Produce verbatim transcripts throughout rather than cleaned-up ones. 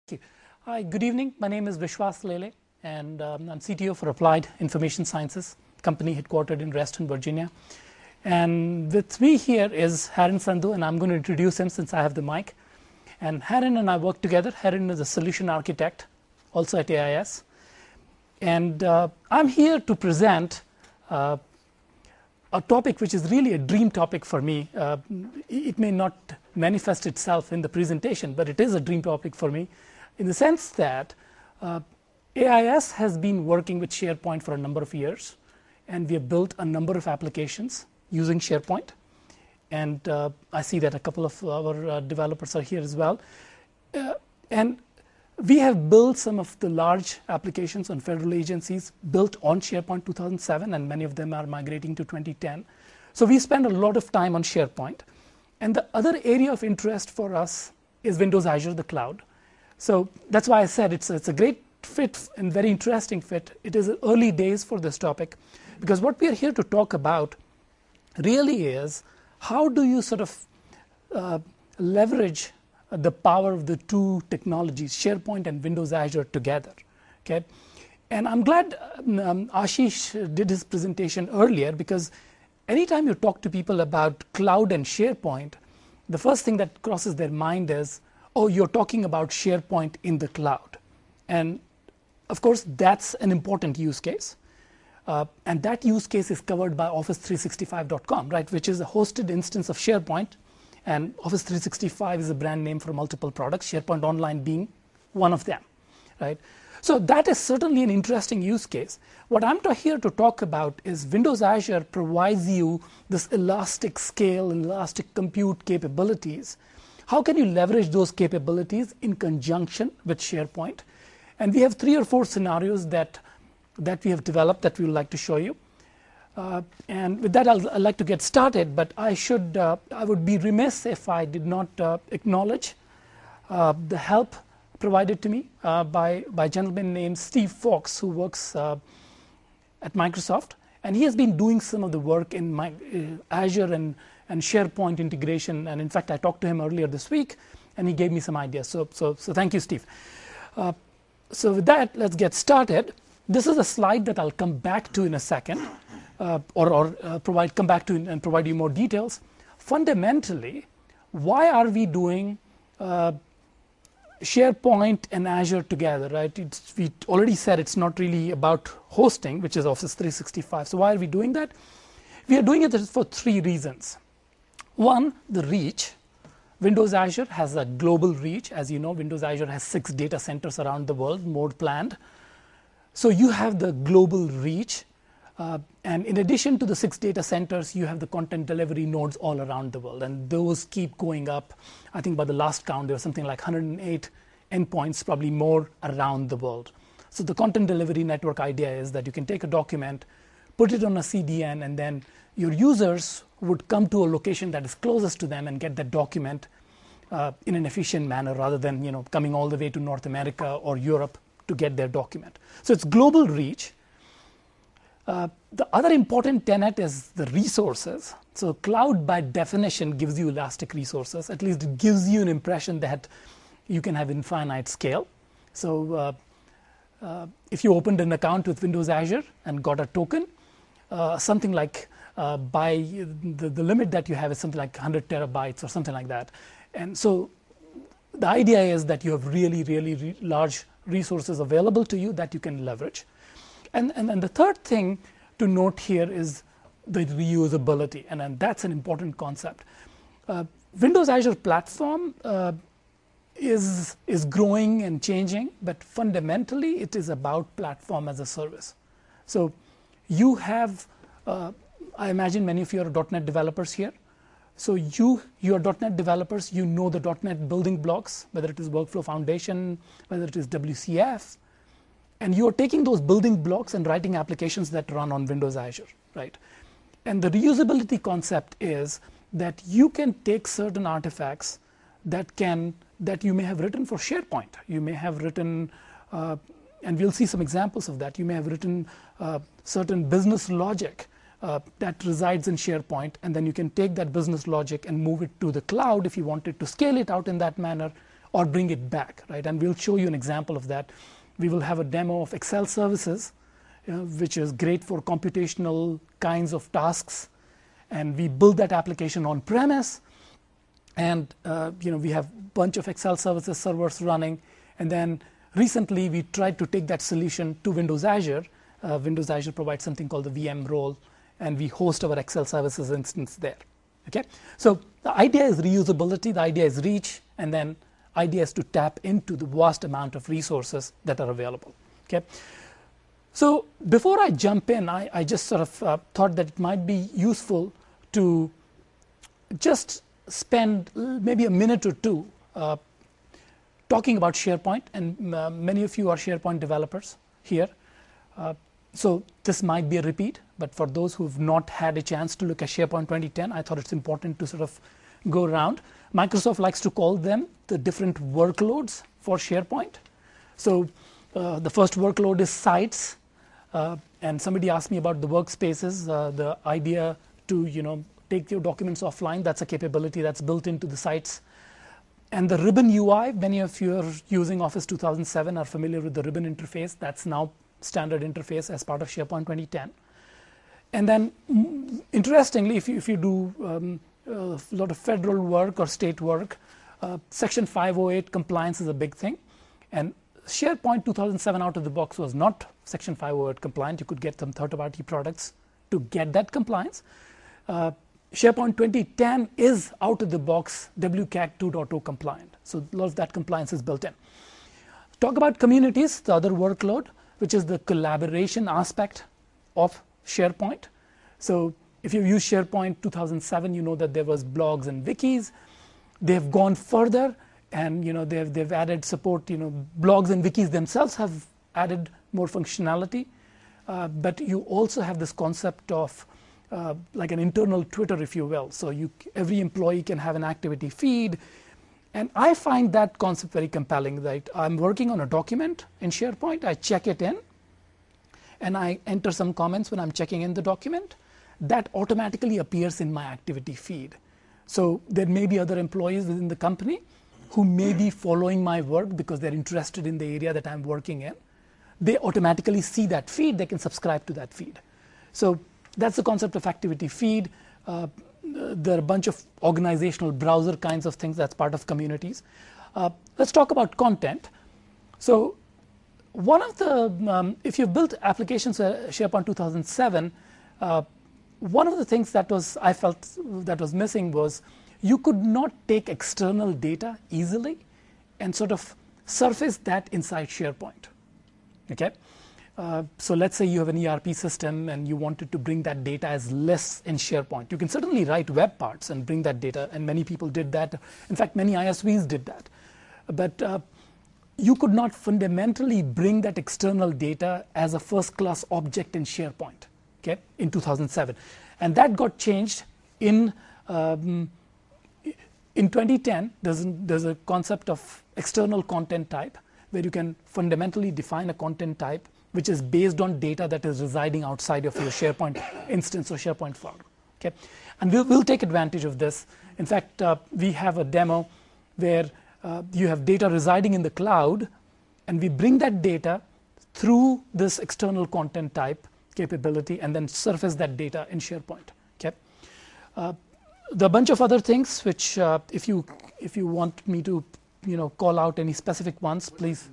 Thank you. Hi, good evening. My name is Vishwas Lele, and um, I'm C T O for Applied Information Sciences, company headquartered in Reston, Virginia. And with me here is Harin Sandhu, and I'm going to introduce him since I have the mic. And Harin and I work together. Harin is a solution architect, also at A I S. And uh, I'm here to present uh, a topic which is really a dream topic for me. Uh, it may not manifest itself in the presentation, but it is a dream topic for me, in the sense that uh, A I S has been working with SharePoint for a number of years, and we have built a number of applications using SharePoint. And uh, I see that a couple of our uh, developers are here as well. Uh, and we have built some of the large applications on federal agencies built on SharePoint two thousand seven, and many of them are migrating to twenty ten. So we spend a lot of time on SharePoint. And the other area of interest for us is Windows Azure, the cloud. So that's why I said it's, it's a great fit and very interesting fit. It is early days for this topic, because what we are here to talk about really is how do you sort of uh, leverage the power of the two technologies, SharePoint and Windows Azure, together. Okay, and I'm glad um, Ashish did his presentation earlier, because anytime you talk to people about cloud and SharePoint, the first thing that crosses their mind is, oh, you're talking about SharePoint in the cloud. And of course, that's an important use case. Uh, and that use case is covered by Office three sixty-five dot com, right, which is a hosted instance of SharePoint. And Office three sixty-five is a brand name for multiple products, SharePoint Online being one of them, right? So that is certainly an interesting use case. What I'm here to talk about is Windows Azure provides you this elastic scale and elastic compute capabilities. How can you leverage those capabilities in conjunction with SharePoint? And we have three or four scenarios that, that we have developed that we would like to show you. Uh, and with that, I'll, I'd like to get started, but I should, uh, I would be remiss if I did not uh, acknowledge uh, the help provided to me uh, by, by a gentleman named Steve Fox, who works uh, at Microsoft. And he has been doing some of the work in my, uh, Azure and, and SharePoint integration. And in fact, I talked to him earlier this week, and he gave me some ideas. So, so, so thank you, Steve. Uh, so with that, let's get started. This is a slide that I'll come back to in a second. Uh, or, or uh, provide come back to and provide you more details. Fundamentally, why are we doing uh, SharePoint and Azure together, right? It's, we already said it's not really about hosting, which is Office three sixty-five. So why are we doing that? We are doing it for three reasons. One, the reach. Windows Azure has a global reach. As you know, Windows Azure has six data centers around the world, more planned. So you have the global reach. Uh, and in addition to the six data centers, you have the content delivery nodes all around the world. And those keep going up. I think by the last count, there was something like one hundred eight endpoints, probably more, around the world. So the content delivery network idea is that you can take a document, put it on a C D N, and then your users would come to a location that is closest to them and get that document uh, in an efficient manner, rather than you know coming all the way to North America or Europe to get their document. So it's global reach. Uh, the other important tenet is the resources. So cloud, by definition, gives you elastic resources. At least it gives you an impression that you can have infinite scale. So uh, uh, if you opened an account with Windows Azure and got a token, uh, something like uh, by the, the limit that you have is something like one hundred terabytes or something like that. And so the idea is that you have really, really re large resources available to you that you can leverage. And, and, and the third thing to note here is the reusability, and, and that's an important concept. Uh, Windows Azure platform uh, is, is growing and changing, but fundamentally it is about platform as a service. So you have, uh, I imagine many of you are .NET developers here. So you, you are .NET developers, you know the .NET building blocks, whether it is Workflow Foundation, whether it is W C F. And you're taking those building blocks and writing applications that run on Windows Azure, right? And the reusability concept is that you can take certain artifacts that can that you may have written for SharePoint. You may have written, uh, and we'll see some examples of that. You may have written uh, certain business logic uh, that resides in SharePoint, and then you can take that business logic and move it to the cloud if you wanted to scale it out in that manner, or bring it back, right? And we'll show you an example of that. We will have a demo of Excel services, you know, which is great for computational kinds of tasks. And we build that application on premise. And uh, you know, we have a bunch of Excel services servers running. And then recently, we tried to take that solution to Windows Azure. Uh, Windows Azure provides something called the V M role, and we host our Excel services instance there. Okay, so the idea is reusability, the idea is reach, and then idea is to tap into the vast amount of resources that are available. Okay, so before I jump in, I, I just sort of uh, thought that it might be useful to just spend maybe a minute or two uh, talking about SharePoint, and uh, many of you are SharePoint developers here. Uh, so this might be a repeat, but for those who've not had a chance to look at SharePoint twenty ten, I thought it's important to sort of go around. Microsoft likes to call them the different workloads for SharePoint. So uh, the first workload is sites, uh, and somebody asked me about the workspaces, uh, the idea to you know take your documents offline. That's a capability that's built into the sites. And the ribbon U I, many of you are using Office two thousand seven are familiar with the ribbon interface. That's now standard interface as part of SharePoint twenty ten. And then, interestingly, if you, if you do um, a lot of federal work or state work, uh, Section five oh eight compliance is a big thing. And SharePoint two thousand seven out of the box was not Section five oh eight compliant. You could get some third-party products to get that compliance. Uh, SharePoint twenty ten is out of the box W CAG two point oh compliant. So a lot of that compliance is built in. Talk about communities, the other workload, which is the collaboration aspect of SharePoint. So if you use SharePoint two thousand seven, you know that there was blogs and wikis. They have gone further, and you know they've they've added support. You know, blogs and wikis themselves have added more functionality, uh, but you also have this concept of uh, like an internal Twitter, if you will. So you every employee can have an activity feed. And I find that concept very compelling. That I'm working on a document in SharePoint, I check it in, and I enter some comments when I'm checking in the document. That automatically appears in my activity feed. So there may be other employees within the company who may be following my work because they're interested in the area that I'm working in. They automatically see that feed, they can subscribe to that feed. So that's the concept of activity feed. Uh, There are a bunch of organizational browser kinds of things that's part of communities. Uh, let's talk about content. So one of the, um, if you've built applications uh, SharePoint two thousand seven, uh, one of the things that was I felt that was missing was you could not take external data easily and sort of surface that inside SharePoint. Okay. Uh, so let's say you have an E R P system and you wanted to bring that data as lists in SharePoint. You can certainly write web parts and bring that data, and many people did that. In fact, many I S Vs did that. But uh, you could not fundamentally bring that external data as a first-class object in SharePoint, okay, in two thousand seven. And that got changed in, um, in twenty ten. There's, there's a concept of external content type where you can fundamentally define a content type which is based on data that is residing outside of your SharePoint instance or SharePoint file. Okay? And we'll, we'll take advantage of this. In fact, uh, we have a demo where uh, you have data residing in the cloud, and we bring that data through this external content type capability and then surface that data in SharePoint. Okay? Uh, there are a bunch of other things which, uh, if you if you want me to, you know, call out any specific ones, please.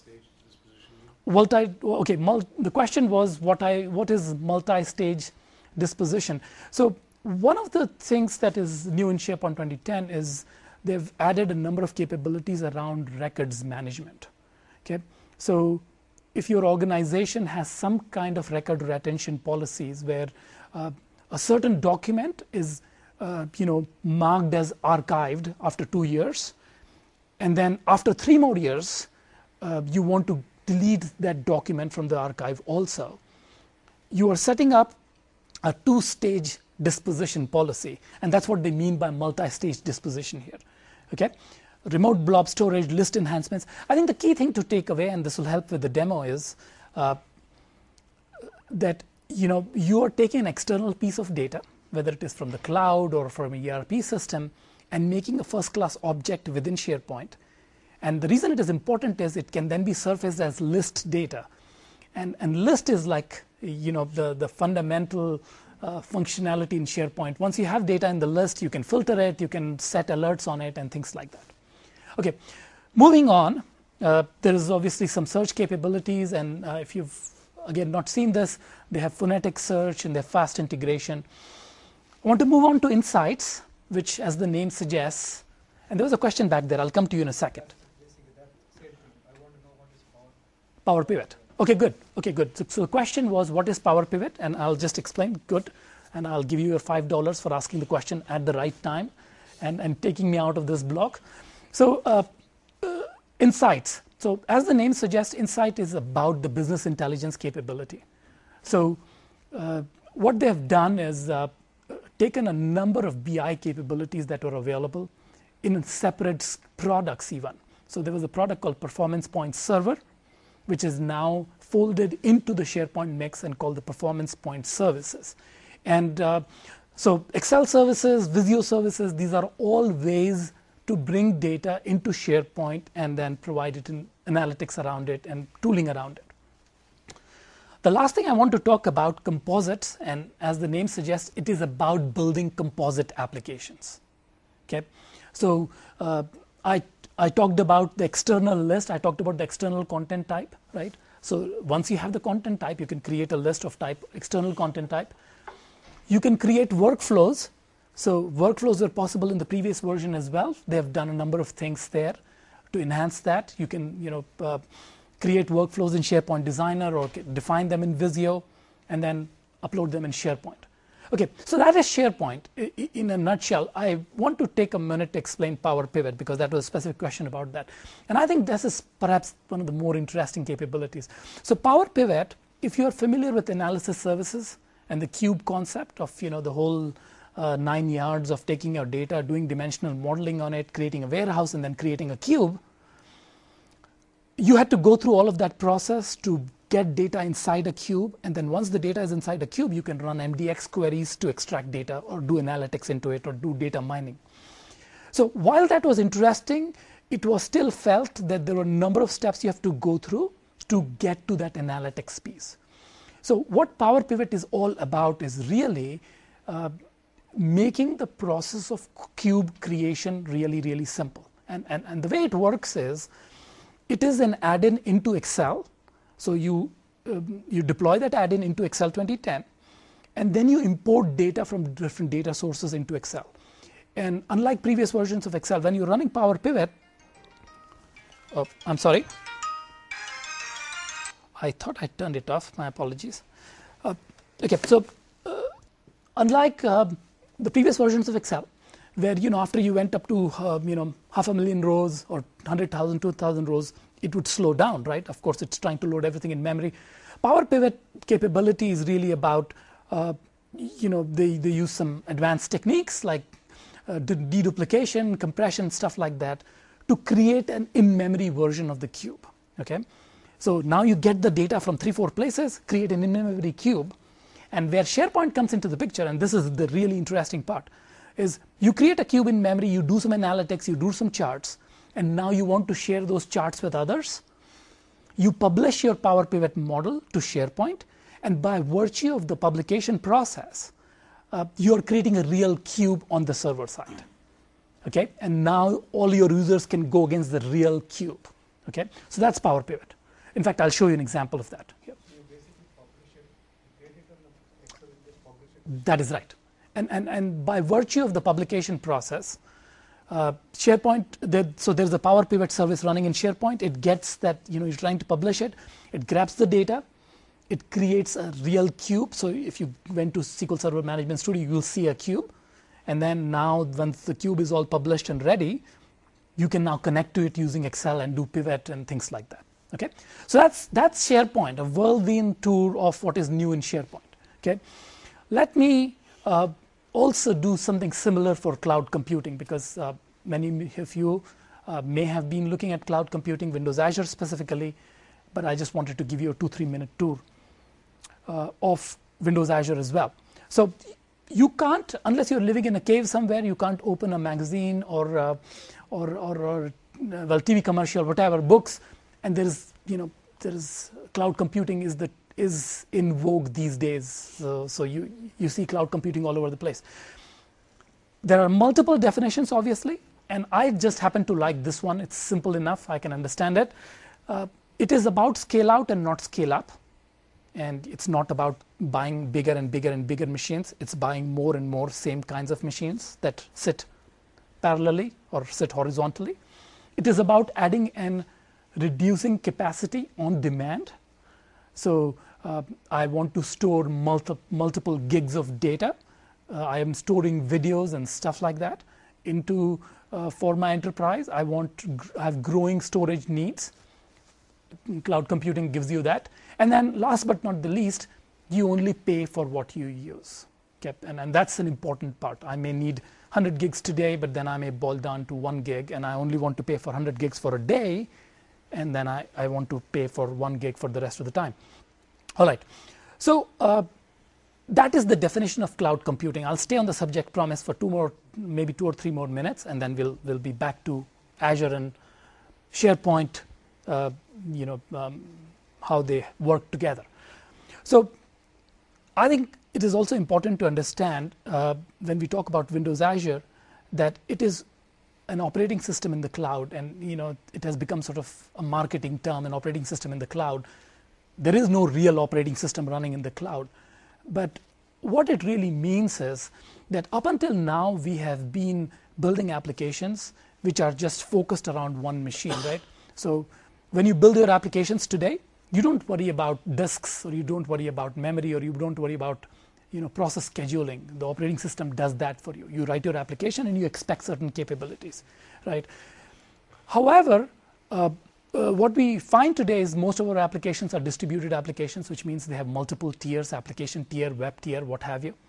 Multi, okay, mul the question was what I what is multi-stage disposition. So one of the things that is new in SharePoint twenty ten is they've added a number of capabilities around records management. Okay, so if your organization has some kind of record retention policies where uh, a certain document is uh, you know marked as archived after two years, and then after three more years uh, you want to delete that document from the archive also, you are setting up a two-stage disposition policy, and that's what they mean by multi-stage disposition here. Okay, remote blob storage, list enhancements. I think the key thing to take away, and this will help with the demo, is uh, that you know you are taking an external piece of data, whether it is from the cloud or from an E R P system, and making a first-class object within SharePoint. And the reason it is important is it can then be surfaced as list data. And, and list is like, you know, the, the fundamental uh, functionality in SharePoint. Once you have data in the list, you can filter it, you can set alerts on it, and things like that. Okay, moving on, uh, there is obviously some search capabilities, and uh, if you've, again, not seen this, they have phonetic search and they have fast integration. I want to move on to insights, which, as the name suggests, and there was a question back there, I'll come to you in a second. Power Pivot. Okay, good. Okay, good. So, so the question was, what is Power Pivot? And I'll just explain. Good. And I'll give you your five dollars for asking the question at the right time and, and taking me out of this block. So, uh, uh, insights. So, as the name suggests, insight is about the business intelligence capability. So, uh, what they have done is uh, taken a number of B I capabilities that were available in separate products even. So, there was a product called Performance Point Server, which is now folded into the SharePoint mix and called the Performance Point Services. And uh, so Excel services, Visio services, these are all ways to bring data into SharePoint and then provide it in analytics around it and tooling around it. The last thing I want to talk about, composites, and as the name suggests, it is about building composite applications. Okay, so uh, I I talked about the external list. I talked about the external content type, right? So once you have the content type, you can create a list of type, external content type. You can create workflows. So workflows were possible in the previous version as well. They have done a number of things there to enhance that. You can, you know, uh, create workflows in SharePoint Designer or define them in Visio and then upload them in SharePoint. Okay, so that is SharePoint. In a nutshell, I want to take a minute to explain Power Pivot because that was a specific question about that. And I think this is perhaps one of the more interesting capabilities. So Power Pivot, if you're familiar with analysis services and the cube concept of, you know, the whole uh, nine yards of taking your data, doing dimensional modeling on it, creating a warehouse, and then creating a cube, you had to go through all of that process to get data inside a cube, and then once the data is inside a cube, you can run M D X queries to extract data or do analytics into it or do data mining. So while that was interesting, it was still felt that there were a number of steps you have to go through to get to that analytics piece. So what Power Pivot is all about is really uh, making the process of cube creation really, really simple. And, and, and the way it works is, it is an add-in into Excel. So you, um, you deploy that add-in into Excel twenty ten, and then you import data from different data sources into Excel. And unlike previous versions of Excel, when you're running Power Pivot, oh, I'm sorry. I thought I turned it off, my apologies. Uh, okay, so uh, unlike uh, the previous versions of Excel, where, you know, after you went up to, uh, you know, half a million rows or one hundred thousand, two thousand rows, it would slow down, right? Of course, it's trying to load everything in memory. Power Pivot capability is really about, uh, you know, they, they use some advanced techniques like uh, deduplication, compression, stuff like that, to create an in-memory version of the cube, okay? So now you get the data from three, four places, create an in-memory cube, and where SharePoint comes into the picture, and this is the really interesting part, is you create a cube in memory, you do some analytics, you do some charts, and now you want to share those charts with others. You publish your Power Pivot model to SharePoint, and by virtue of the publication process, uh, you're creating a real cube on the server side. Okay, and now all your users can go against the real cube. Okay, so that's Power Pivot. In fact, I'll show you an example of that. Yep. You basically publish it, create it on Excel, and just publish it. That is right. And, and, and by virtue of the publication process, uh, SharePoint, there, so there's a Power Pivot service running in SharePoint. It gets that, you know, you're trying to publish it. It grabs the data. It creates a real cube. So if you went to S Q L Server Management Studio, you will see a cube. And then now, once the cube is all published and ready, you can now connect to it using Excel and do pivot and things like that. Okay, so that's that's SharePoint, a whirlwind tour of what is new in SharePoint. Okay, let me uh, also do something similar for cloud computing, because uh, many of you uh, may have been looking at cloud computing, Windows Azure specifically, but I just wanted to give you a two three minute tour uh, of Windows Azure as well. So you can't, unless you're living in a cave somewhere, you can't open a magazine or uh, or, or, or well, T V commercial, whatever, books, and there is, you know, there is cloud computing is the is in vogue these days. So, so you you see cloud computing all over the place. There are multiple definitions, obviously, and I just happen to like this one. It's simple enough; I can understand it. Uh, it is about scale out and not scale up, and it's not about buying bigger and bigger and bigger machines. It's buying more and more same kinds of machines that sit parallelly or sit horizontally. It is about adding and reducing capacity on demand. So uh, I want to store multi multiple gigs of data. Uh, I am storing videos and stuff like that into uh, for my enterprise. I want to gr have growing storage needs. Cloud computing gives you that. And then last but not the least, you only pay for what you use. Okay? And, and that's an important part. I may need one hundred gigs today, but then I may boil down to one gig, and I only want to pay for one hundred gigs for a day, and then I, I want to pay for one gig for the rest of the time. All right. So uh, that is the definition of cloud computing. I'll stay on the subject promise for two more, maybe two or three more minutes, and then we'll, we'll be back to Azure and SharePoint, uh, you know, um, how they work together. So I think it is also important to understand uh, when we talk about Windows Azure that it is an operating system in the cloud, and you know it has become sort of a marketing term, an operating system in the cloud. There is no real operating system running in the cloud, but what it really means is that up until now we have been building applications which are just focused around one machine, right? So when you build your applications today, you don't worry about disks, or you don't worry about memory, or you don't worry about you know process scheduling. The operating system does that for you. You write your application and you expect certain capabilities, right? However, uh, uh, what we find today is most of our applications are distributed applications, which means they have multiple tiers, application tier, web tier, what have you.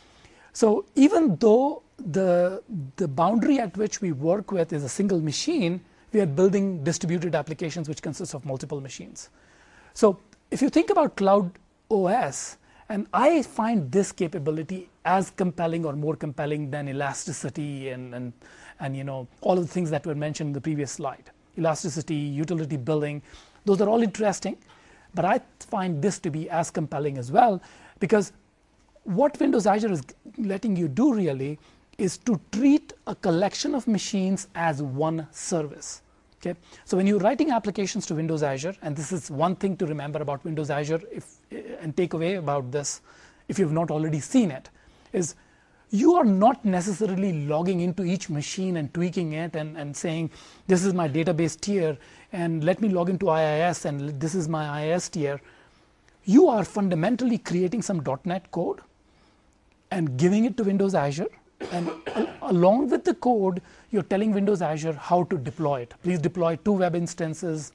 So even though the the boundary at which we work with is a single machine, we are building distributed applications which consist of multiple machines. So if you think about Cloud O S, and I find this capability as compelling or more compelling than elasticity and, and, and you know, all of the things that were mentioned in the previous slide. Elasticity, utility billing, those are all interesting. But I find this to be as compelling as well, because what Windows Azure is letting you do really is to treat a collection of machines as one service. Okay? So when you're writing applications to Windows Azure, and this is one thing to remember about Windows Azure if, and take away about this, if you've not already seen it, is you are not necessarily logging into each machine and tweaking it and, and saying, this is my database tier, and let me log into I I S, and this is my I I S tier. You are fundamentally creating some dot net code and giving it to Windows Azure. And along with the code, you're telling Windows Azure how to deploy it. Please deploy two web instances,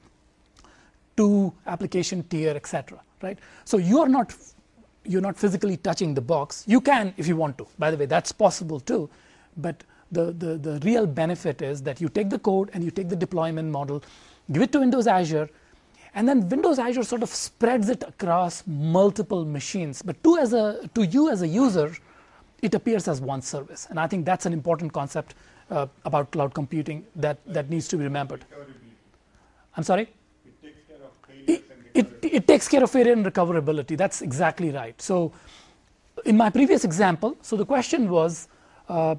two application tier, et cetera. Right? So you are not you're not physically touching the box. You can if you want to. By the way, that's possible too. But the, the, the real benefit is that you take the code and you take the deployment model, give it to Windows Azure, and then Windows Azure sort of spreads it across multiple machines. But to, as a, to you as a user, it appears as one service. And I think that's an important concept uh, about cloud computing that, that needs to be remembered. I'm sorry? It takes care of failures It, and it, recoverability. it takes care of failure and recoverability. That's exactly right. So in my previous example, so the question was, uh,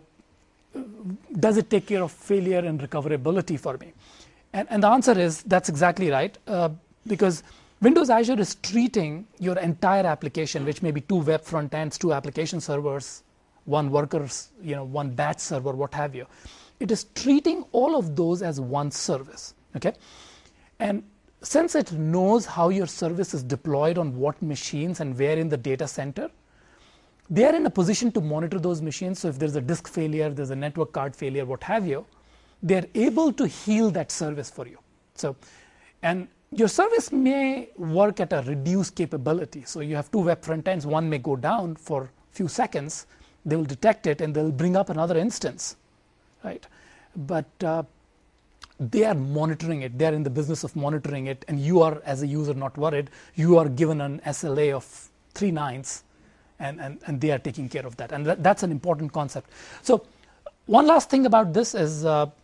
does it take care of failure and recoverability for me? And, and the answer is, that's exactly right. Uh, because Windows Azure is treating your entire application, which may be two web front ends, two application servers, one workers, you know, one batch server, what have you. It is treating all of those as one service. Okay? And since it knows how your service is deployed on what machines and where in the data center, they are in a position to monitor those machines. So if there's a disk failure, there's a network card failure, what have you, they're able to heal that service for you. So, and your service may work at a reduced capability. So you have two web front ends, one may go down for a few seconds, they will detect it and they'll bring up another instance, right? But uh, they are monitoring it, they're in the business of monitoring it, and you are, as a user, not worried. You are given an S L A of three nines, and, and, and they are taking care of that. And that, that's an important concept. So one last thing about this is, uh,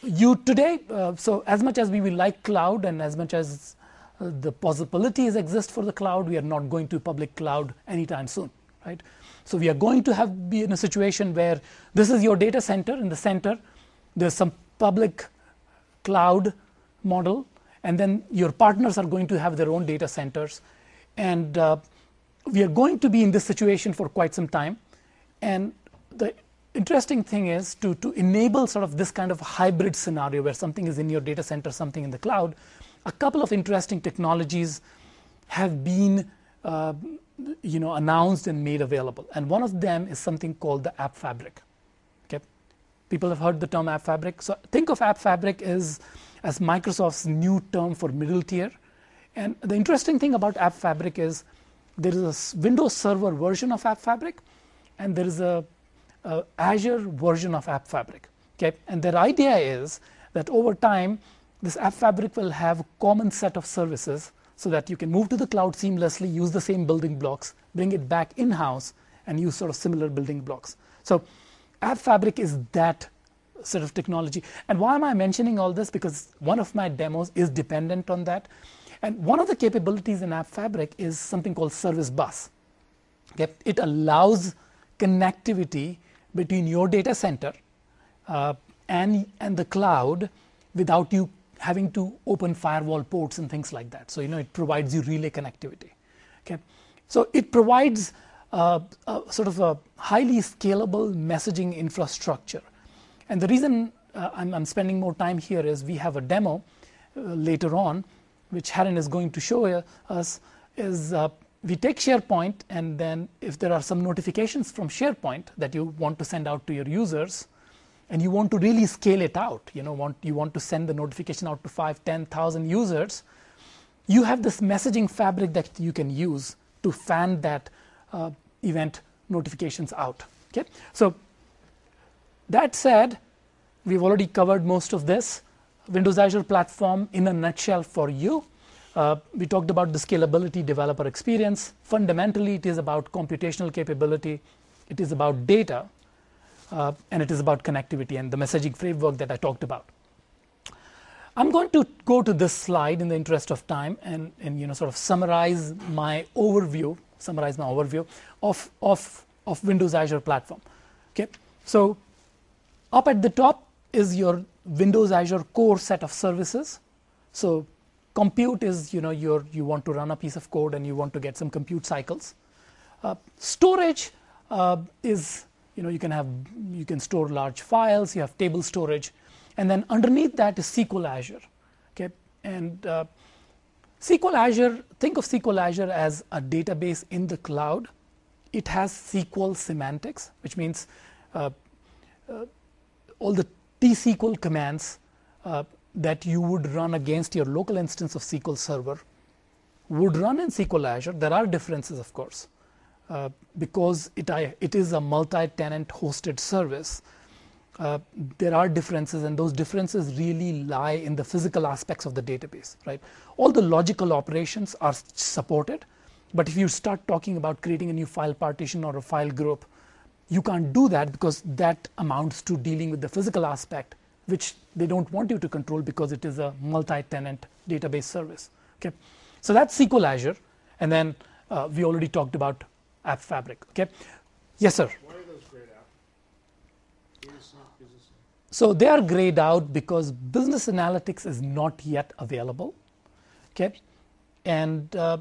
you today, uh, so as much as we will like cloud and as much as uh, the possibilities exist for the cloud, we are not going to public cloud anytime soon, right? So we are going to have be in a situation where this is your data center. In the center, there's some public cloud model, and then your partners are going to have their own data centers. And uh, we are going to be in this situation for quite some time. And the interesting thing is to, to enable sort of this kind of hybrid scenario where something is in your data center, something in the cloud, a couple of interesting technologies have been uh, you know, announced and made available. And one of them is something called the App Fabric. Okay? People have heard the term App Fabric. So think of App Fabric as, as Microsoft's new term for middle tier. And the interesting thing about App Fabric is there is a Windows Server version of App Fabric, and there is a Uh, Azure version of App Fabric. Okay? And their idea is that over time, this App Fabric will have a common set of services so that you can move to the cloud seamlessly, use the same building blocks, bring it back in-house, and use sort of similar building blocks. So App Fabric is that sort of technology. And why am I mentioning all this? Because one of my demos is dependent on that. And one of the capabilities in App Fabric is something called Service Bus. Okay? It allows connectivity between your data center uh, and, and the cloud without you having to open firewall ports and things like that. So, you know, it provides you relay connectivity. Okay? So it provides uh, a sort of a highly scalable messaging infrastructure. And the reason uh, I'm, I'm spending more time here is we have a demo uh, later on, which Harin is going to show uh, us, is uh, we take SharePoint, and then if there are some notifications from SharePoint that you want to send out to your users, and you want to really scale it out, you know, want, you want to send the notification out to five, ten thousand users, you have this messaging fabric that you can use to fan that uh, event notifications out. Okay? So that said, we've already covered most of this. Windows Azure platform in a nutshell for you. Uh, we talked about the scalability, developer experience. Fundamentally, it is about computational capability. It is about data, uh, and it is about connectivity and the messaging framework that I talked about. I'm going to go to this slide in the interest of time and, and you know, sort of summarize my overview, summarize my overview of, of, of Windows Azure platform. Okay? So up at the top is your Windows Azure core set of services. So compute is, you know, your, you want to run a piece of code and you want to get some compute cycles. Uh, storage uh, is, you know, you can have, you can store large files, you have table storage, and then underneath that is S Q L Azure. Okay, and uh, S Q L Azure, think of S Q L Azure as a database in the cloud. It has S Q L semantics, which means uh, uh, all the T S Q L commands uh, that you would run against your local instance of S Q L Server would run in S Q L Azure. There are differences, of course, uh, because it, I, it is a multi-tenant hosted service. Uh, there are differences, and those differences really lie in the physical aspects of the database, right? All the logical operations are supported, but if you start talking about creating a new file partition or a file group, you can't do that because that amounts to dealing with the physical aspect, which they don't want you to control because it is a multi-tenant database service. Okay, so that's S Q L Azure, and then uh, we already talked about App Fabric. Okay, yes, sir. Why are those grayed out? Business, business. So they are grayed out because business analytics is not yet available. Okay, and uh,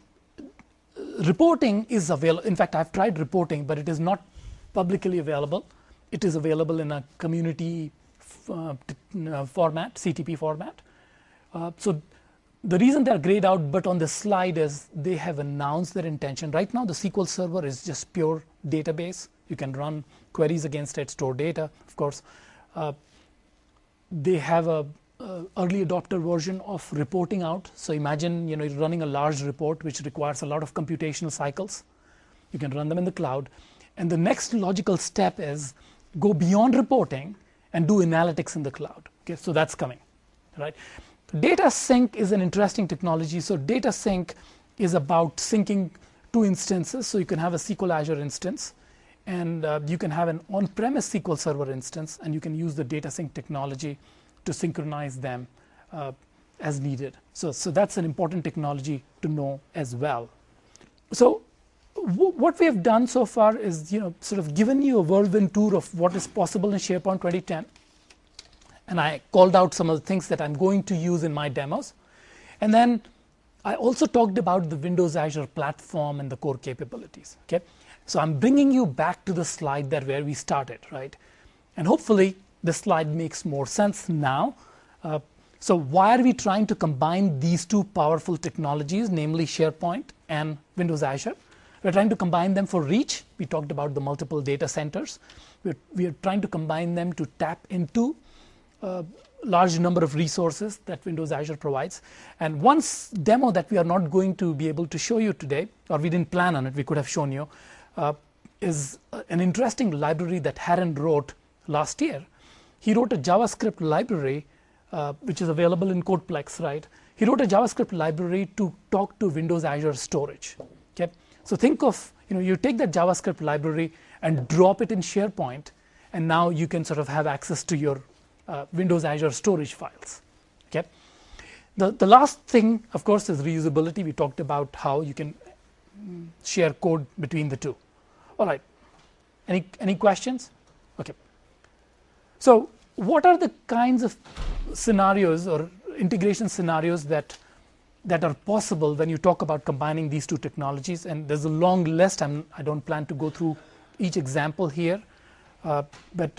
reporting is available. In fact, I've tried reporting, but it is not publicly available. It is available in a community uh, uh, format, C T P format. Uh, so the reason they're grayed out, but on the slide, is they have announced their intention. Right now, the S Q L Server is just pure database. You can run queries against it, store data, of course. Uh, they have a, a early adopter version of reporting out. So imagine, you know, you're running a large report which requires a lot of computational cycles. You can run them in the cloud. And the next logical step is go beyond reporting and do analytics in the cloud. Okay, so that's coming, right? Data sync is an interesting technology. So data sync is about syncing two instances. So you can have a S Q L Azure instance, and uh, you can have an on-premise S Q L Server instance, and you can use the data sync technology to synchronize them uh, as needed. So, so that's an important technology to know as well. So w what we have done so far is, you know, sort of given you a whirlwind tour of what is possible in SharePoint twenty ten. And I called out some of the things that I'm going to use in my demos. And then I also talked about the Windows Azure platform and the core capabilities. Okay, so I'm bringing you back to the slide that where we started, right? And hopefully this slide makes more sense now. Uh, so why are we trying to combine these two powerful technologies, namely SharePoint and Windows Azure? We're trying to combine them for reach. We talked about the multiple data centers. We're, we are trying to combine them to tap into a large number of resources that Windows Azure provides. And one demo that we are not going to be able to show you today, or we didn't plan on it, we could have shown you, uh, is an interesting library that Haran wrote last year. He wrote a JavaScript library, uh, which is available in CodePlex, right? He wrote a JavaScript library to talk to Windows Azure storage. Okay, so think of, you know, you take that JavaScript library and drop it in SharePoint, and now you can sort of have access to your uh, Windows Azure storage files. Okay, the the last thing, of course, is reusability. We talked about how you can share code between the two. All right, any any questions? Okay. So what are the kinds of scenarios or integration scenarios that that are possible when you talk about combining these two technologies? And there's a long list. I'm, I don't plan to go through each example here, uh, but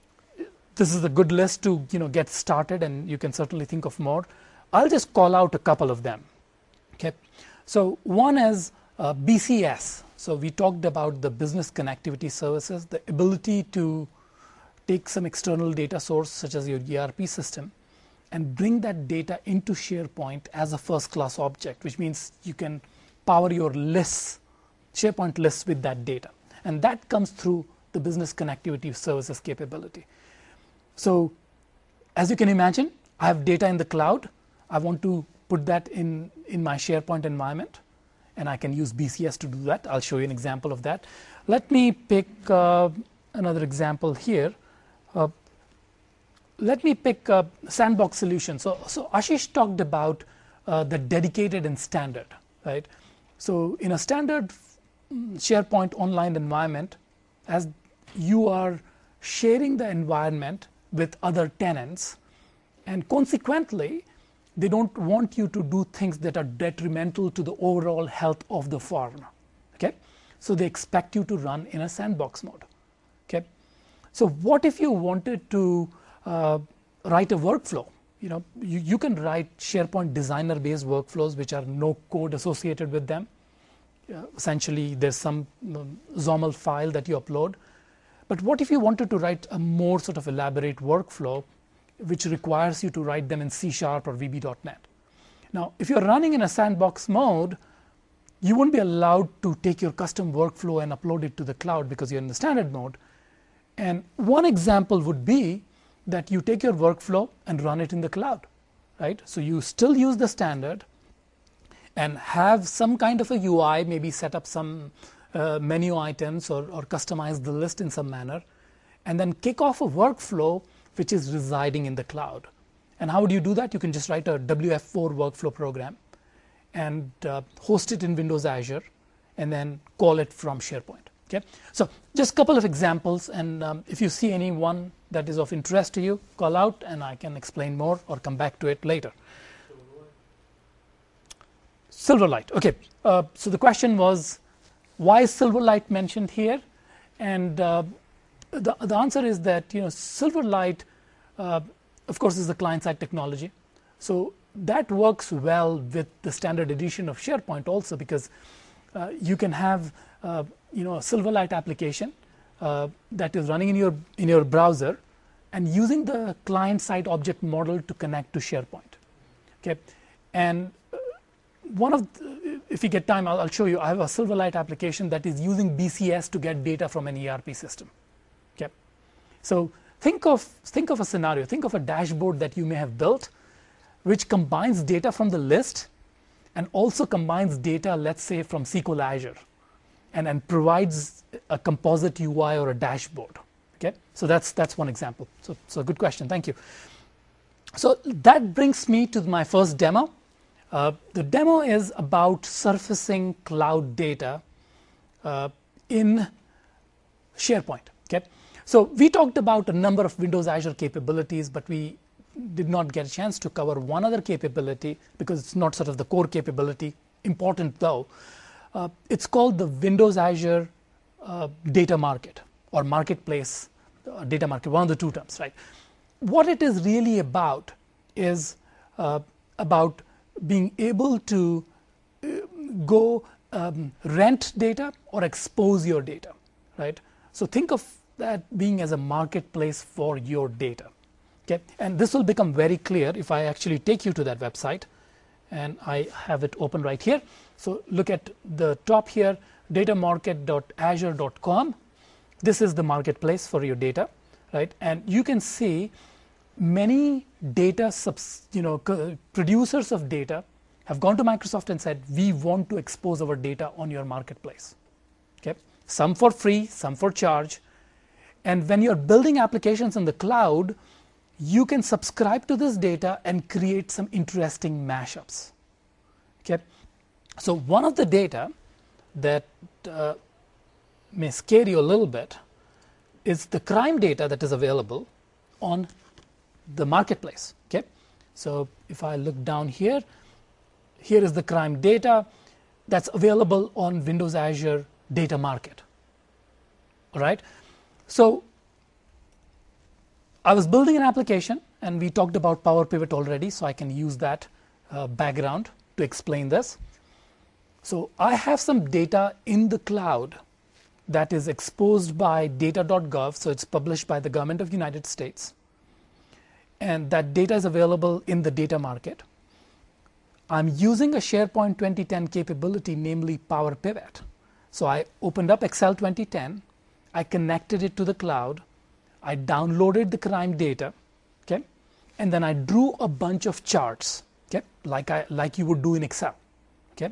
this is a good list to, you know, get started, and you can certainly think of more. I'll just call out a couple of them. Okay, so one is uh, B C S. So we talked about the business connectivity services, the ability to take some external data source such as your E R P system and bring that data into SharePoint as a first class object, which means you can power your lists, SharePoint lists, with that data. And that comes through the business connectivity services capability. So as you can imagine, I have data in the cloud. I want to put that in, in my SharePoint environment, and I can use B C S to do that. I'll show you an example of that. Let me pick uh, another example here. Uh, let me pick a sandbox solution. So, so Ashish talked about uh, the dedicated and standard, right? So in a standard SharePoint online environment, as you are sharing the environment with other tenants, and consequently, they don't want you to do things that are detrimental to the overall health of the farm. Okay, so they expect you to run in a sandbox mode. Okay, so what if you wanted to uh, write a workflow? You know, you, you can write SharePoint designer-based workflows which are no code associated with them. Uh, essentially, there's some um, XOML file that you upload. But what if you wanted to write a more sort of elaborate workflow which requires you to write them in C sharp or V B dot net? Now, if you're running in a sandbox mode, you won't be allowed to take your custom workflow and upload it to the cloud because you're in the standard mode. And one example would be that you take your workflow and run it in the cloud, right? So you still use the standard and have some kind of a U I, maybe set up some uh, menu items or, or customize the list in some manner, and then kick off a workflow which is residing in the cloud. And how do you do that? You can just write a W F four workflow program and uh, host it in Windows Azure and then call it from SharePoint. Okay, so just a couple of examples, and um, if you see any one that is of interest to you, call out and I can explain more or come back to it later. Silverlight. Okay, uh, so the question was, why is Silverlight mentioned here? And uh, the, the answer is that, you know, Silverlight, uh, of course, is the client-side technology. So that works well with the standard edition of SharePoint also, because uh, you can have uh, you know, a Silverlight application uh, that is running in your in your browser and using the client-side object model to connect to SharePoint. Okay, and one of the, if you get time, I'll, I'll show you. I have a Silverlight application that is using B C S to get data from an E R P system. Okay, so think of think of a scenario. Think of a dashboard that you may have built, which combines data from the list and also combines data, let's say, from S Q L Azure, and and provides a composite U I or a dashboard. Okay, so that's that's one example. So so good question. Thank you. So that brings me to my first demo. Uh, the demo is about surfacing cloud data uh, in SharePoint. Okay, so we talked about a number of Windows Azure capabilities, but we did not get a chance to cover one other capability because it's not sort of the core capability. Important though, uh, it's called the Windows Azure uh, Data Market or Marketplace uh, Data Market. One of the two terms, right? What it is really about is uh, about being able to uh, go um, rent data or expose your data, right? So think of that being as a marketplace for your data, okay? And this will become very clear if I actually take you to that website, and I have it open right here. So look at the top here, datamarket dot azure dot com. This is the marketplace for your data, right? And you can see many data subs, you know, producers of data have gone to Microsoft and said, we want to expose our data on your marketplace. Okay, some for free, some for charge. And when you're building applications in the cloud, you can subscribe to this data and create some interesting mashups. Okay, so one of the data that uh, may scare you a little bit is the crime data that is available on the marketplace. Okay, so if I look down here, here is the crime data that's available on Windows Azure Data Market. All right, so I was building an application, and we talked about Power Pivot already, so I can use that uh, background to explain this. So I have some data in the cloud that is exposed by data dot gov, so it's published by the government of the United States. And that data is available in the data market. I'm using a SharePoint twenty ten capability, namely Power Pivot. So I opened up Excel twenty ten, I connected it to the cloud, I downloaded the crime data, okay, and then I drew a bunch of charts, okay, like I like you would do in Excel, okay.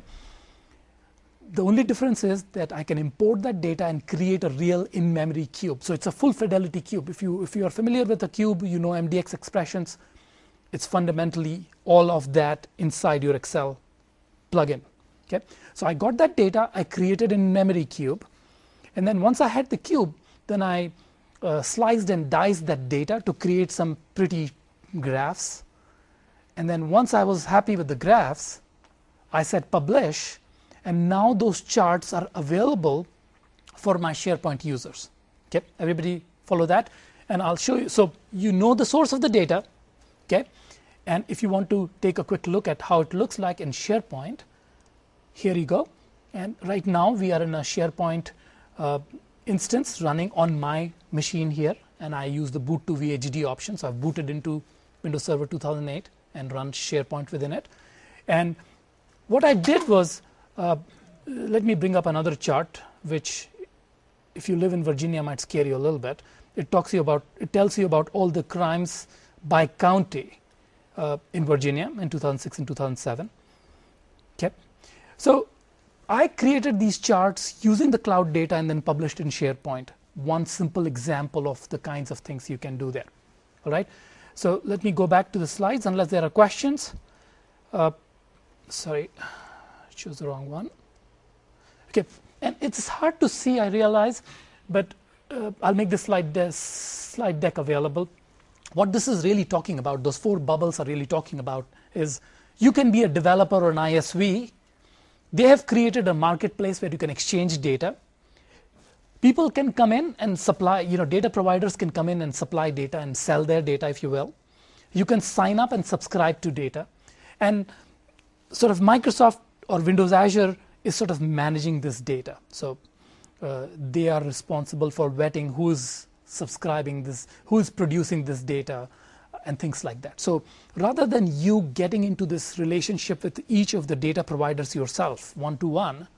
The only difference is that I can import that data and create a real in-memory cube. So it's a full fidelity cube. If you if you are familiar with a cube, you know M D X expressions. It's fundamentally all of that inside your Excel plugin. Okay, so I got that data. I created an in-memory cube, and then once I had the cube, then I uh, sliced and diced that data to create some pretty graphs. And then once I was happy with the graphs, I said publish. And now those charts are available for my SharePoint users. Okay, everybody follow that? And I'll show you. So you know the source of the data, okay? And if you want to take a quick look at how it looks like in SharePoint, here you go. And right now we are in a SharePoint uh, instance running on my machine here, and I use the boot to V H D option. So I've booted into Windows Server two thousand eight and run SharePoint within it. And what I did was, Uh, let me bring up another chart, which, if you live in Virginia, might scare you a little bit. It talks you about, it tells you about all the crimes by county uh, in Virginia in two thousand six and two thousand seven. Okay, so I created these charts using the cloud data and then published in SharePoint. One simple example of the kinds of things you can do there. All right. So let me go back to the slides, unless there are questions. Uh, sorry. Choose the wrong one. Okay, and it's hard to see, I realize, but uh, I'll make the slide, de slide deck available. What this is really talking about, those four bubbles are really talking about, is you can be a developer or an I S V. They have created a marketplace where you can exchange data. People can come in and supply, you know, data providers can come in and supply data and sell their data, if you will. You can sign up and subscribe to data. And sort of Microsoft or Windows Azure is sort of managing this data. So uh, they are responsible for vetting who is subscribing this, who is producing this data, and things like that. So rather than you getting into this relationship with each of the data providers yourself, one-to-one,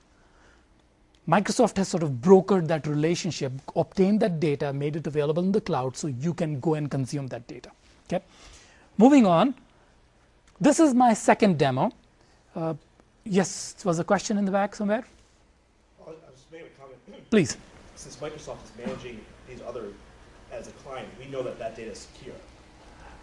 Microsoft has sort of brokered that relationship, obtained that data, made it available in the cloud, so you can go and consume that data. Okay. Moving on, this is my second demo. Uh, Yes, was a question in the back somewhere? I'll just make a comment. Please. Since Microsoft is managing these other as a client, we know that that data is secure.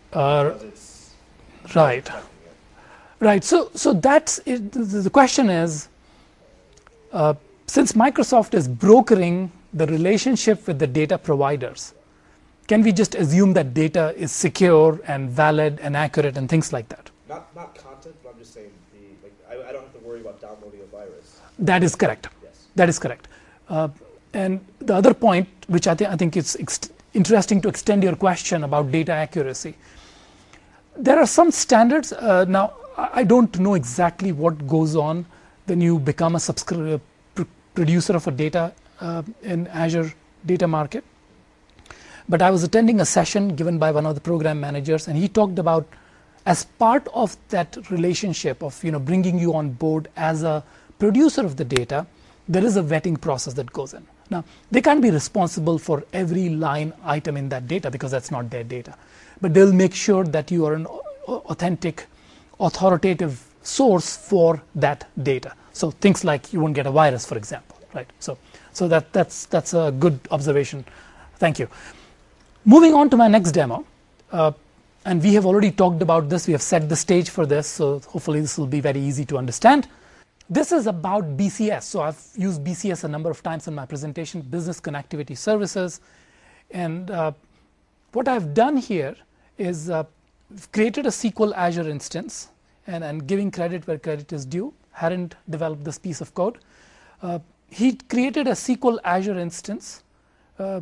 Uh, because it's right. protecting it. Right. So, so that's it. The the question is, uh, since Microsoft is brokering the relationship with the data providers, can we just assume that data is secure and valid and accurate and things like that? Not not content, but I'm just saying the like I, I don't have to worry about downloading a virus. That is correct. Yes. That is correct. Uh, and the other point, which I, th- I think it's ex- interesting to extend your question about data accuracy. There are some standards. Uh, now, I I don't know exactly what goes on when you become a subscri- pr- producer of a data uh, in Azure Data Market. But I was attending a session given by one of the program managers, and he talked about, as part of that relationship of you know bringing you on board as a producer of the data, there is a vetting process that goes in. Now, they can't be responsible for every line item in that data because that's not their data. But they'll make sure that you are an authentic, authoritative source for that data. So things like you won't get a virus, for example, right? So, so that, that's, that's a good observation. Thank you. Moving on to my next demo, uh, and we have already talked about this. We have set the stage for this, so hopefully this will be very easy to understand. This is about B C S. So I've used B C S a number of times in my presentation, Business Connectivity Services. And uh, what I've done here is uh, created a S Q L Azure instance, and, and giving credit where credit is due. Hadn't developed this piece of code. Uh, he created a S Q L Azure instance. Uh,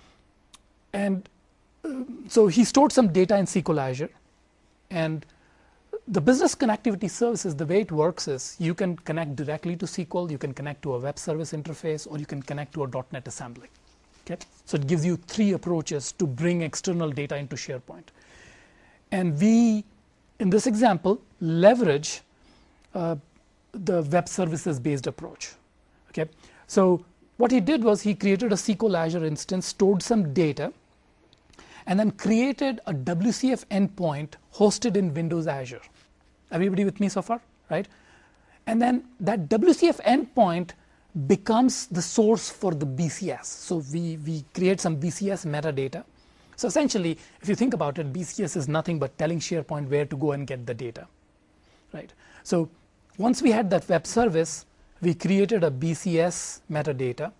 and uh, so he stored some data in S Q L Azure. And the Business Connectivity Services, the way it works is you can connect directly to S Q L, you can connect to a web service interface, or you can connect to a dot net assembly. Okay? So it gives you three approaches to bring external data into SharePoint. And we, in this example, leverage uh, the web services based approach. Okay? So what he did was he created a S Q L Azure instance, stored some data, and then created a W C F endpoint hosted in Windows Azure. Everybody with me so far, right? And then that W C F endpoint becomes the source for the B C S. So we, we create some B C S metadata. So essentially, if you think about it, B C S is nothing but telling SharePoint where to go and get the data, right? So once we had that web service, we created a B C S metadata,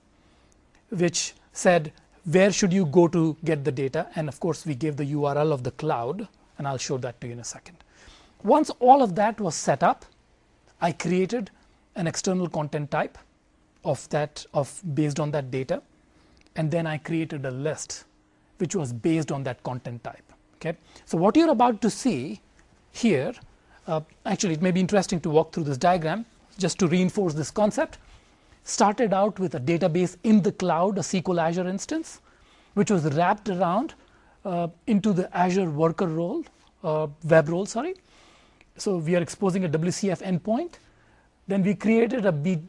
which said, where should you go to get the data? And of course, we gave the U R L of the cloud, and I'll show that to you in a second. Once all of that was set up, I created an external content type of that, of based on that data, and then I created a list which was based on that content type. Okay, so what you're about to see here, uh, actually, it may be interesting to walk through this diagram just to reinforce this concept. Started out with a database in the cloud, a S Q L Azure instance, which was wrapped around uh, into the Azure worker role, uh, web role, sorry. So we are exposing a W C F endpoint. Then we created a B,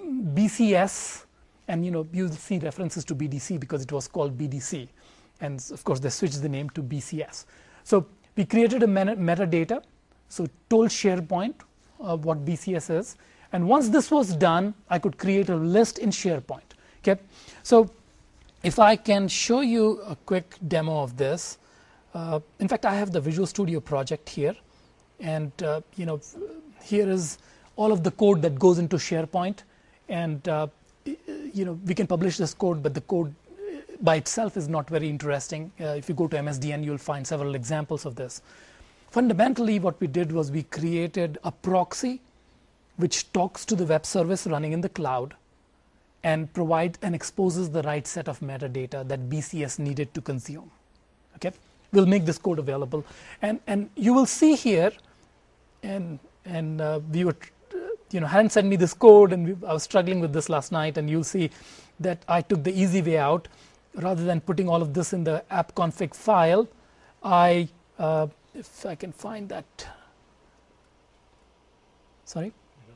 BCS, and you know you'll see references to B D C because it was called B D C, and of course they switched the name to B C S. So we created a meta metadata, so told SharePoint uh, what B C S is. And once this was done, I could create a list in SharePoint. Okay, so if I can show you a quick demo of this, uh, in fact, I have the Visual Studio project here, and uh, you know, here is all of the code that goes into SharePoint, and uh, you know, we can publish this code, but the code by itself is not very interesting. Uh, if you go to M S D N, you'll find several examples of this. Fundamentally, what we did was we created a proxy which talks to the web service running in the cloud and provides and exposes the right set of metadata that B C S needed to consume. Okay, we'll make this code available, and and you will see here, and and uh, we were, you know, hadn't sent me this code, and we, I was struggling with this last night, and you'll see that I took the easy way out. Rather than putting all of this in the app config file, I uh, if I can find that, sorry.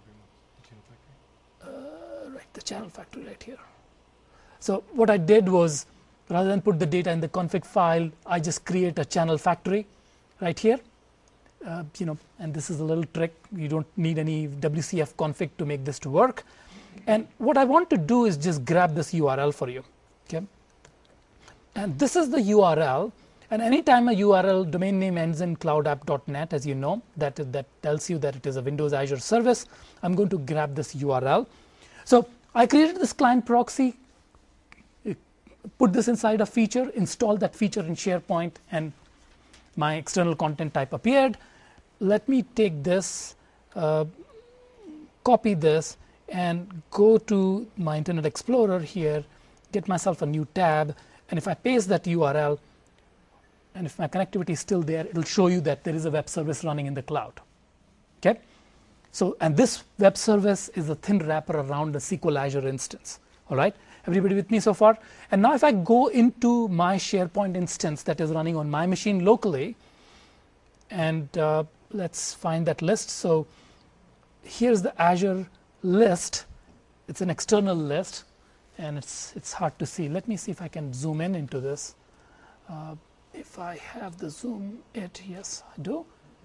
The channel factory right here. So what I did was, rather than put the data in the config file, I just create a channel factory right here. Uh, you know, and this is a little trick. You don't need any W C F config to make this to work. And what I want to do is just grab this U R L for you. Okay, and this is the U R L, And anytime a U R L domain name ends in cloud app dot net, as you know, that, that tells you that it is a Windows Azure service, I'm going to grab this U R L. So I created this client proxy, put this inside a feature, installed that feature in SharePoint, and my external content type appeared. Let me take this, uh, copy this, and go to my Internet Explorer here, get myself a new tab, and if I paste that U R L, and if my connectivity is still there, it'll show you that there is a web service running in the cloud. Okay? So, and this web service is a thin wrapper around the S Q L Azure instance. All right? Everybody with me so far? And now if I go into my SharePoint instance that is running on my machine locally, and uh, let's find that list. So here's the Azure list. It's an external list, and it's it's hard to see. Let me see if I can zoom in into this. Uh, if I have the zoom it, yes, I do.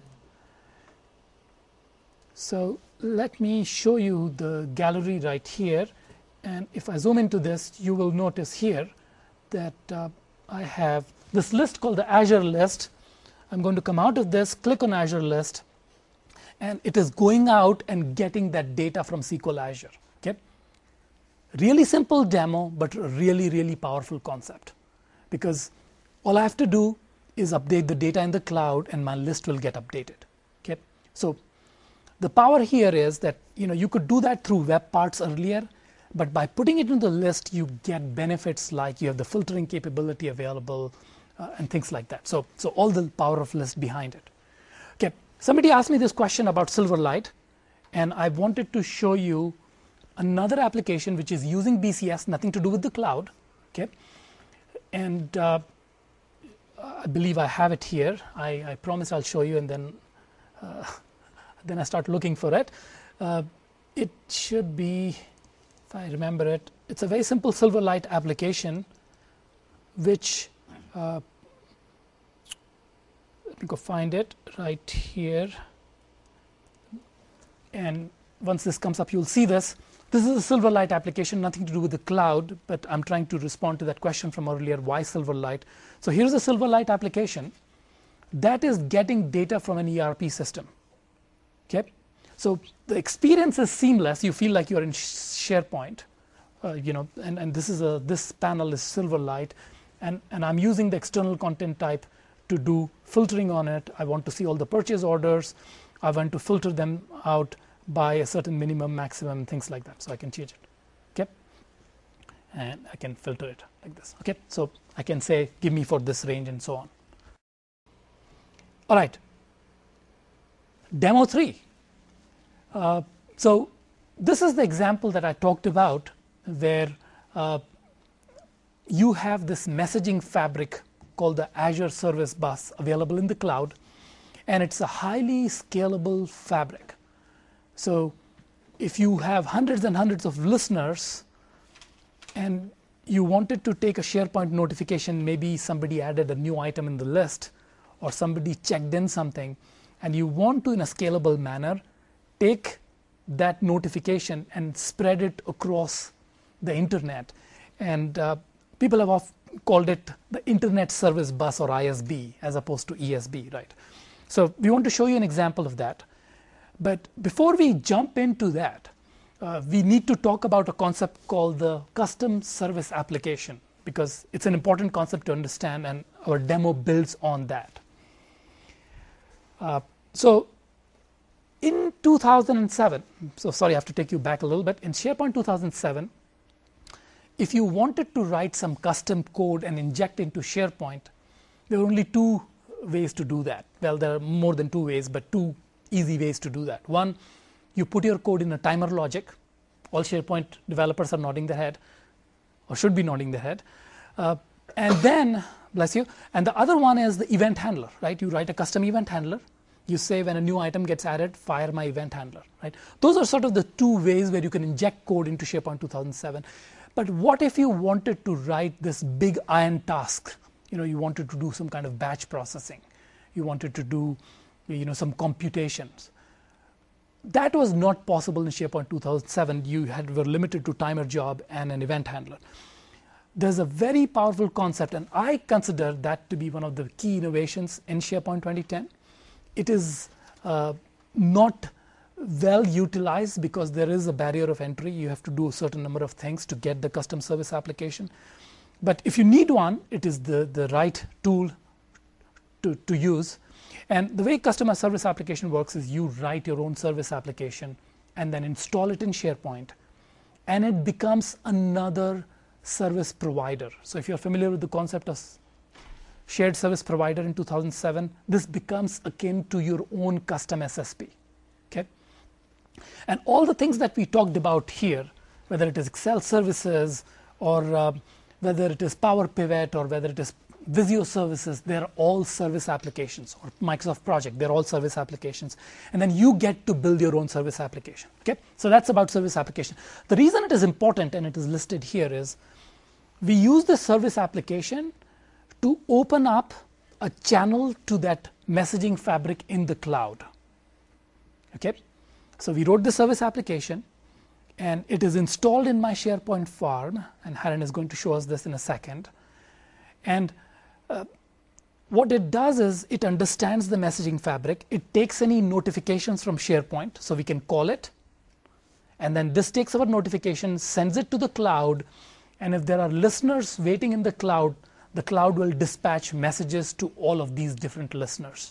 So let me show you the gallery right here. And if I zoom into this, you will notice here that uh, I have this list called the Azure list. I'm going to come out of this, click on Azure list, and it is going out and getting that data from S Q L Azure. Okay? Really simple demo, but a really, really powerful concept. Because all I have to do is update the data in the cloud, and my list will get updated. Okay? So the power here is that you know you could do that through web parts earlier, but by putting it in the list, you get benefits like you have the filtering capability available uh, and things like that. So, so all the power of list behind it. Okay, somebody asked me this question about Silverlight, and I wanted to show you another application which is using B C S, nothing to do with the cloud. Okay, and uh, I believe I have it here. I, I promise I'll show you, and then uh, then I start looking for it. Uh, it should be, if I remember it, it's a very simple Silverlight application, which uh, let me go find it right here. And once this comes up, you'll see this. This is a Silverlight application, nothing to do with the cloud, but I'm trying to respond to that question from earlier, why Silverlight? So here's a Silverlight application that is getting data from an E R P system. Okay, so the experience is seamless. You feel like you're in SharePoint, uh, you know, and, and this is a this panel is Silverlight, and and I'm using the external content type to do filtering on it. I want to see all the purchase orders. I want to filter them out by a certain minimum, maximum, things like that. So I can change it. Okay, and I can filter it like this. Okay, so I can say give me for this range and so on. All right. Demo three. Uh, so this is the example that I talked about where uh, you have this messaging fabric called the Azure Service Bus available in the cloud, and it's a highly scalable fabric. So if you have hundreds and hundreds of listeners and you wanted to take a SharePoint notification, maybe somebody added a new item in the list or somebody checked in something, and you want to, in a scalable manner, take that notification and spread it across the internet. And uh, people have often called it the Internet Service Bus, or I S B, as opposed to E S B, right? So we want to show you an example of that. But before we jump into that, uh, we need to talk about a concept called the custom service application, because it's an important concept to understand, and our demo builds on that. Uh, so in two thousand seven, so sorry, I have to take you back a little bit. In SharePoint two thousand seven, if you wanted to write some custom code and inject into SharePoint, there were only two ways to do that. Well, there are more than two ways, but two easy ways to do that. One, you put your code in a timer logic. All SharePoint developers are nodding their head, or should be nodding their head. Uh, and then, bless you, and the other one is the event handler, right? You write a custom event handler. You say when a new item gets added, fire my event handler, right? Those are sort of the two ways where you can inject code into SharePoint two thousand seven. But what if you wanted to write this big iron task? You know, you wanted to do some kind of batch processing. You wanted to do, you know, some computations. That was not possible in SharePoint two thousand seven. You had were limited to timer job and an event handler. there's a very powerful concept, and I consider that to be one of the key innovations in SharePoint twenty ten. It is uh, not well utilized because there is a barrier of entry. You have to do a certain number of things to get the custom service application. But if you need one, it is the, the right tool to, to use. And the way customer service application works is you write your own service application and then install it in SharePoint, and it becomes another service provider. So if you're familiar with the concept of shared service provider in two thousand seven, this becomes akin to your own custom S S P. Okay? And all the things that we talked about here, whether it is Excel services or uh, whether it is Power Pivot or whether it is Visio services, they're all service applications, or Microsoft Project, they're all service applications. And then you get to build your own service application. Okay? So that's about service application. The reason it is important, and it is listed here, is we use the service application to open up a channel to that messaging fabric in the cloud. Okay? So we wrote the service application, and it is installed in my SharePoint farm, and Haran is going to show us this in a second. And uh, what it does is it understands the messaging fabric. It takes any notifications from SharePoint, so we can call it. And then this takes our notification, sends it to the cloud, and if there are listeners waiting in the cloud, the cloud will dispatch messages to all of these different listeners.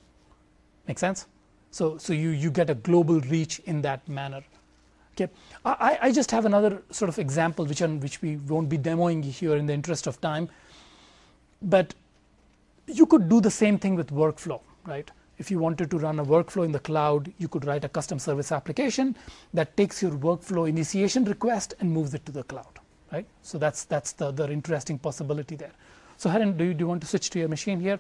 Make sense? So, so you, you get a global reach in that manner. Okay. I, I just have another sort of example, which, on, which we won't be demoing here in the interest of time. But you could do the same thing with workflow, right? If you wanted to run a workflow in the cloud, you could write a custom service application that takes your workflow initiation request and moves it to the cloud. Right? So that's that's the other interesting possibility there. So Haran, do you, do you want to switch to your machine here?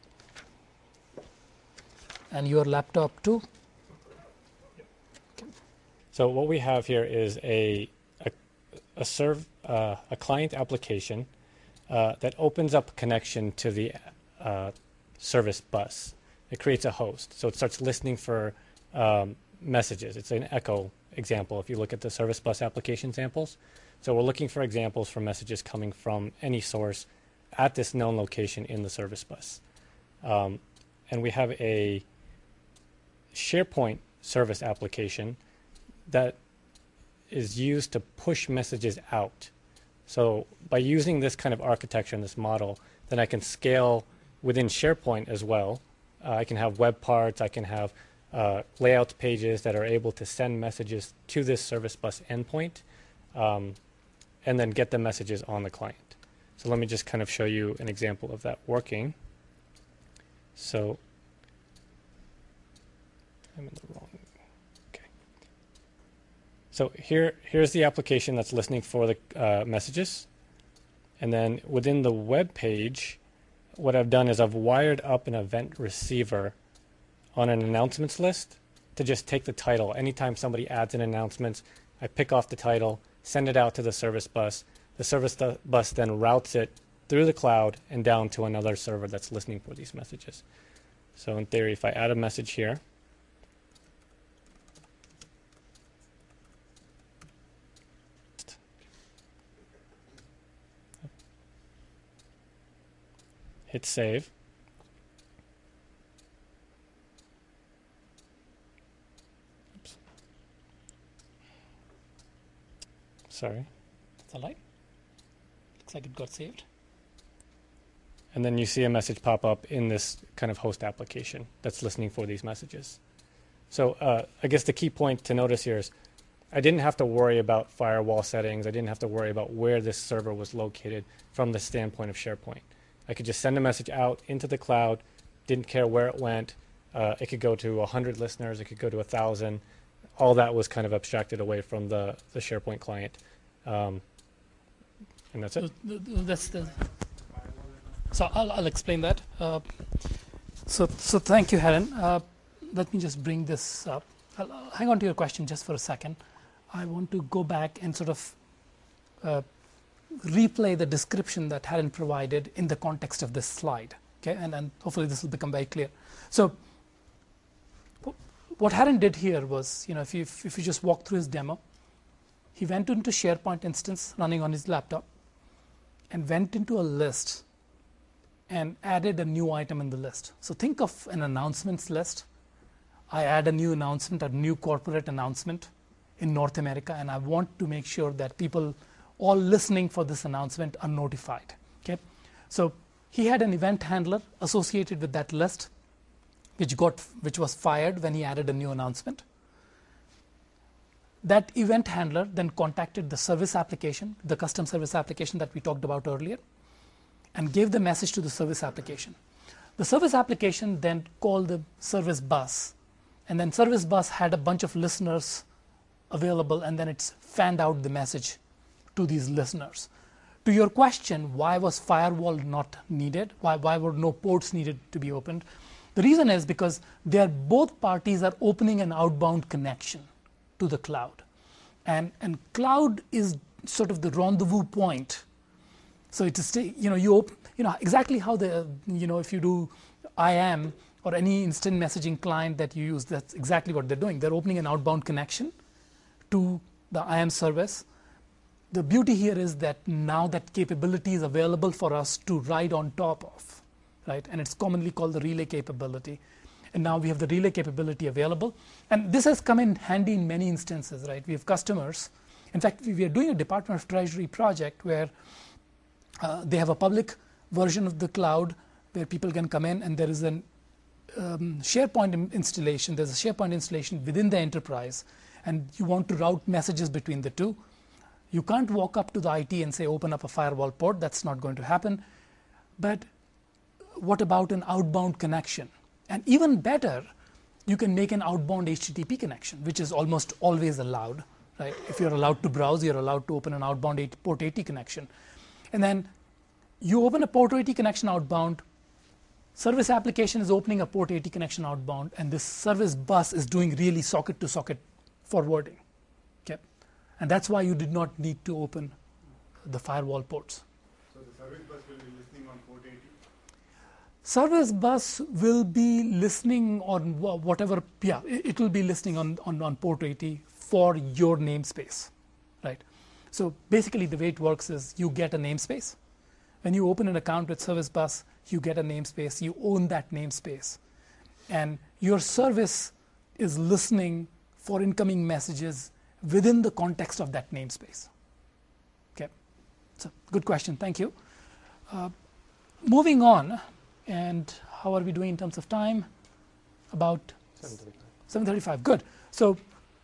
And your laptop too? Okay. So what we have here is a a, a serve uh, a client application uh, that opens up a connection to the uh, service bus. It creates a host, so it starts listening for um, messages. It's an echo example if you look at the service bus application samples. So we're looking for examples for messages coming from any source at this known location in the service bus. Um, and we have a SharePoint service application that is used to push messages out. So by using this kind of architecture and this model, then I can scale within SharePoint as well. Uh, I can have web parts, I can have uh, layout pages that are able to send messages to this service bus endpoint. Um, and then get the messages on the client. So let me just kind of show you an example of that working. So I'm in the wrong, okay. So here, here's the application that's listening for the uh, messages. And then within the web page, what I've done is I've wired up an event receiver on an announcements list to just take the title. Anytime somebody adds an announcement, I pick off the title, send it out to the service bus. The service bus then routes it through the cloud and down to another server that's listening for these messages. So in theory, if I add a message here, hit save. Oops. Sorry. That's all right. Looks like it got saved. And then you see a message pop up in this kind of host application that's listening for these messages. So uh, I guess the key point to notice here is I didn't have to worry about firewall settings. I didn't have to worry about where this server was located from the standpoint of SharePoint. I could just send a message out into the cloud, didn't care where it went. Uh, it could go to one hundred listeners. It could go to one thousand. All that was kind of abstracted away from the, the SharePoint client. Um, and that's it. So, that's the, so I'll, I'll explain that. Uh, so, so thank you, Haran. Uh, let me just bring this up. I'll, I'll hang on to your question just for a second. I want to go back and sort of uh, replay the description that Haran provided in the context of this slide. Okay, and, and hopefully this will become very clear. So what Haran did here was, you know, if you, if you just walk through his demo, he went into SharePoint instance running on his laptop. and went into a list and added a new item in the list. So think of an announcements list. I add a new announcement, a new corporate announcement in North America, and I want to make sure that people all listening for this announcement are notified. Okay, so he had an event handler associated with that list, which got which was fired when he added a new announcement. That event handler then contacted the service application, the custom service application that we talked about earlier, and gave the message to the service application. The service application then called the service bus, and then service bus had a bunch of listeners available, and then it's fanned out the message to these listeners. To your question, why was firewall not needed? Why, why were no ports needed to be opened? The reason is because they are both parties are opening an outbound connection to the cloud. And, and cloud is sort of the rendezvous point. So it is, you know, you, op you know, exactly how the, you know, if you do I A M or any instant messaging client that you use, that's exactly what they're doing. They're opening an outbound connection to the I A M service. The beauty here is that now that capability is available for us to ride on top of, right? And it's commonly called the relay capability. And now we have the relay capability available. And this has come in handy in many instances, right? We have customers. In fact, we are doing a Department of Treasury project where uh, they have a public version of the cloud where people can come in, and there is an um, SharePoint installation. There's a SharePoint installation within the enterprise, and you want to route messages between the two. You can't walk up to the I T and say, open up a firewall port. That's not going to happen. But what about an outbound connection? And even better, you can make an outbound H T T P connection, which is almost always allowed, right? If you're allowed to browse, you're allowed to open an outbound port eighty connection. And then you open a port eighty connection outbound, service application is opening a port eighty connection outbound, and this service bus is doing really socket to socket forwarding. Okay? And that's why you did not need to open the firewall ports. So the service bus will be listening on port eighty? Service bus will be listening on whatever, yeah, it will be listening on, on, on port eighty for your namespace, right? So basically the way it works is you get a namespace. When you open an account with service bus, you get a namespace, you own that namespace. And your service is listening for incoming messages within the context of that namespace. Okay, so good question, thank you. Uh, moving on, and how are we doing in terms of time? About seven thirty-five, good. So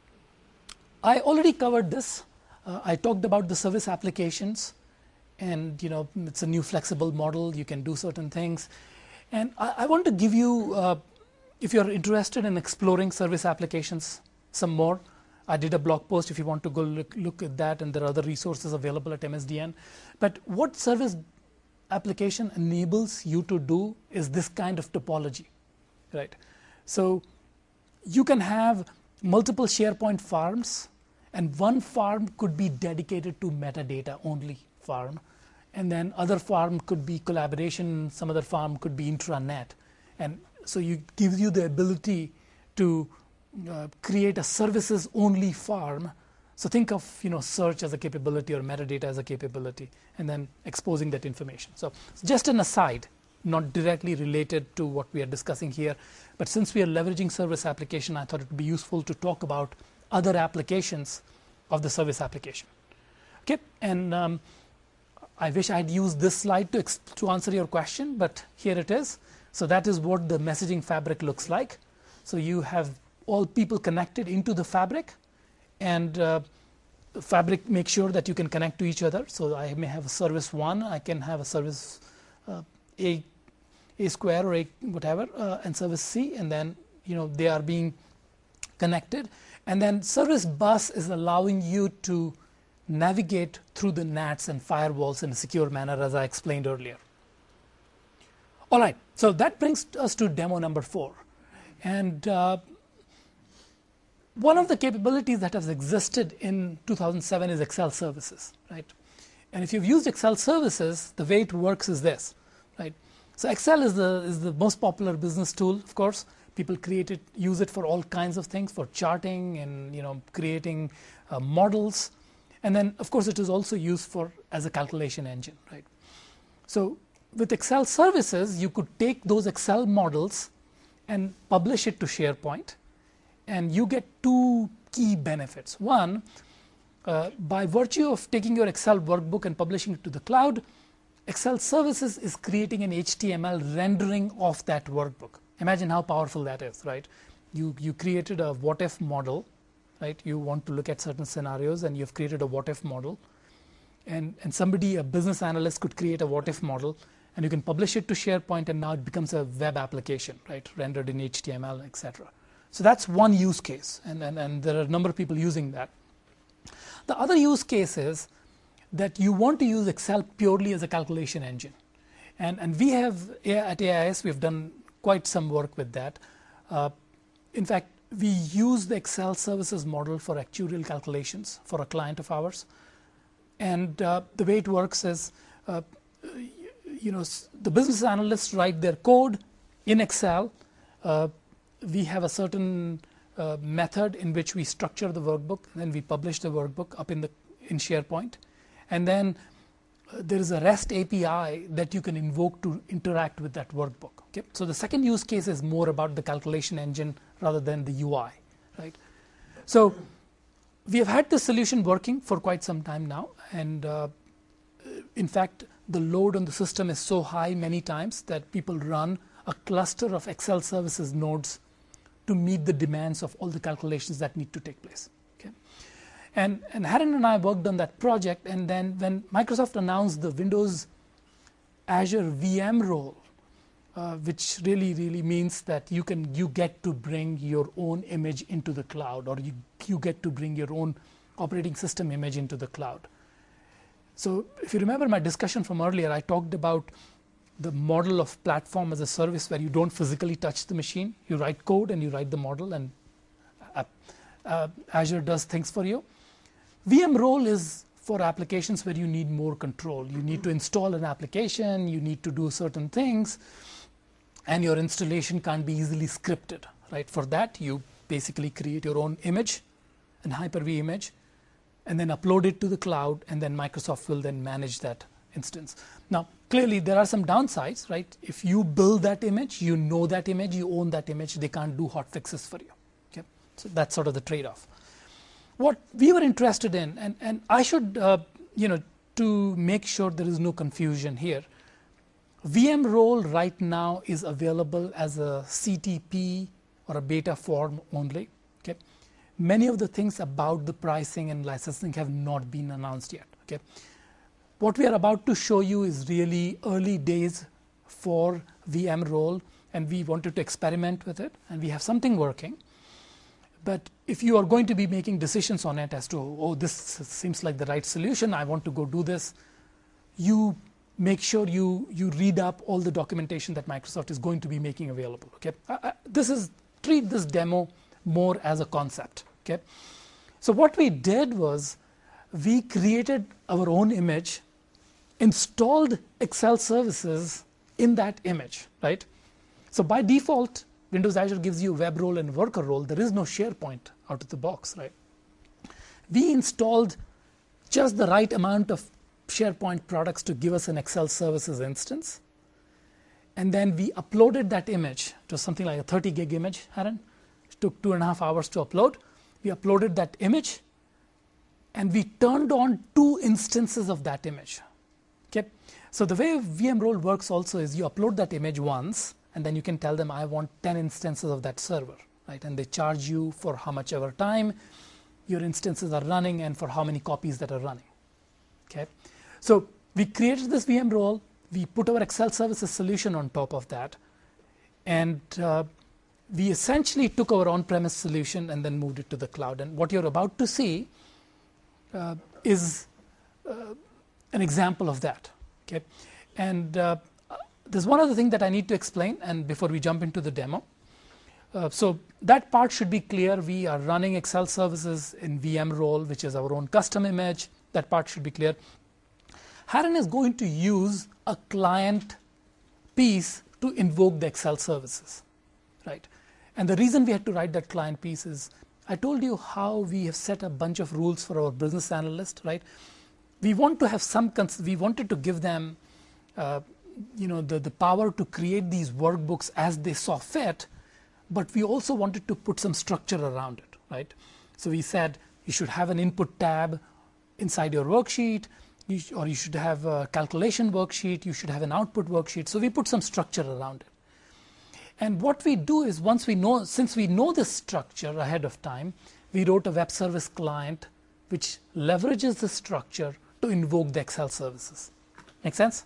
I already covered this. Uh, I talked about the service applications, and you know it's a new flexible model. You can do certain things. And I, I want to give you, uh, if you're interested in exploring service applications some more, I did a blog post if you want to go look, look at that, and there are other resources available at M S D N. But what service application enables you to do is this kind of topology, right? So you can have multiple SharePoint farms, and one farm could be dedicated to metadata only farm, and then other farm could be collaboration, some other farm could be intranet. And so you gives you the ability to uh, create a services only farm. So think of you know search as a capability or metadata as a capability, and then exposing that information. So just an aside, not directly related to what we are discussing here, but since we are leveraging service application, I thought it would be useful to talk about other applications of the service application. Okay, and um, I wish I'd used this slide to, to answer your question, but here it is. So that is what the messaging fabric looks like. So you have all people connected into the fabric, and uh, fabric makes sure that you can connect to each other. So I may have a service one, I can have a service uh, A, A square or A whatever, uh, and service C, and then you know they are being connected. And then service bus is allowing you to navigate through the N A Ts and firewalls in a secure manner, as I explained earlier. All right, so that brings us to demo number four. And uh, one of the capabilities that has existed in two thousand seven is Excel services, right? And if you've used Excel services, the way it works is this, right? So Excel is the, is the most popular business tool, of course. People create it, use it for all kinds of things, for charting and you know creating uh, models. And then, of course, it is also used for as a calculation engine, right? So with Excel services, you could take those Excel models and publish it to SharePoint, and you get two key benefits. One, uh, by virtue of taking your Excel workbook and publishing it to the cloud, Excel services is creating an H T M L rendering of that workbook. Imagine how powerful that is, right? You, you created a what if model, right? You want to look at certain scenarios and you've created a what if model. And, and somebody, a business analyst, could create a what if model, and you can publish it to SharePoint, and now it becomes a web application, right? Rendered in H T M L, et cetera. So that's one use case, and, and, and there are a number of people using that. The other use case is that you want to use Excel purely as a calculation engine. And, and we have, at A I S, we've done quite some work with that. Uh, in fact, we use the Excel services model for actuarial calculations for a client of ours. And uh, the way it works is, uh, you know, the business analysts write their code in Excel. Uh, we have a certain uh, method in which we structure the workbook, and then we publish the workbook up in the in SharePoint. And then uh, there is a REST A P I that you can invoke to interact with that workbook. Okay? So the second use case is more about the calculation engine rather than the U I, right? So we have had this solution working for quite some time now, and uh, in fact, the load on the system is so high many times that people run a cluster of Excel services nodes to meet the demands of all the calculations that need to take place. Okay? And, and Haran and I worked on that project, and then when Microsoft announced the Windows Azure V M role, uh, which really, really means that you can you get to bring your own image into the cloud, or you, you get to bring your own operating system image into the cloud. So if you remember my discussion from earlier, I talked about the model of platform as a service where you don't physically touch the machine. You write code and you write the model, and uh, uh, Azure does things for you. V M role is for applications where you need more control. You need to install an application, you need to do certain things, and your installation can't be easily scripted, right? For that, you basically create your own image, an Hyper-V image, and then upload it to the cloud, and then Microsoft will then manage that instance. Now, clearly there are some downsides, right? If you build that image, you know that image, you own that image, they can't do hot fixes for you. Okay? So that's sort of the trade-off. What we were interested in, and, and I should, uh, you know, to make sure there is no confusion here, V M role right now is available as a C T P or a beta form only. Okay? Many of the things about the pricing and licensing have not been announced yet. Okay? What we are about to show you is really early days for V M role, and we wanted to experiment with it, and we have something working. But if you are going to be making decisions on it as to, oh, this seems like the right solution, I want to go do this, you make sure you, you read up all the documentation that Microsoft is going to be making available. Okay? Uh, uh, this is, treat this demo more as a concept. Okay? So what we did was we created our own image, installed Excel services in that image, right? So by default, Windows Azure gives you web role and worker role. There is no SharePoint out of the box, right? We installed just the right amount of SharePoint products to give us an Excel services instance. And then we uploaded that image. It was something like a thirty gig image, Haran. It took two and a half hours to upload. We uploaded that image, and we turned on two instances of that image. Okay? So the way V M role works also is you upload that image once, and then you can tell them, I want ten instances of that server, right? And they charge you for how much ever time your instances are running and for how many copies that are running. Okay? So we created this V M role, we put our Excel services solution on top of that, and uh, we essentially took our on-premise solution and then moved it to the cloud. And what you're about to see uh, is uh, an example of that. Okay? And uh, there's one other thing that I need to explain, and before we jump into the demo. Uh, so that part should be clear. We are running Excel services in V M role, which is our own custom image. That part should be clear. Haran is going to use a client piece to invoke the Excel services, right? And the reason we had to write that client piece is, I told you how we have set a bunch of rules for our business analyst, right? We want to have some, cons we wanted to give them uh, you know, the, the power to create these workbooks as they saw fit, but we also wanted to put some structure around it, right? So we said you should have an input tab inside your worksheet, you sh or you should have a calculation worksheet, you should have an output worksheet. So we put some structure around it. And what we do is, once we know, since we know this structure ahead of time, we wrote a web service client which leverages the structure to invoke the Excel services. Make sense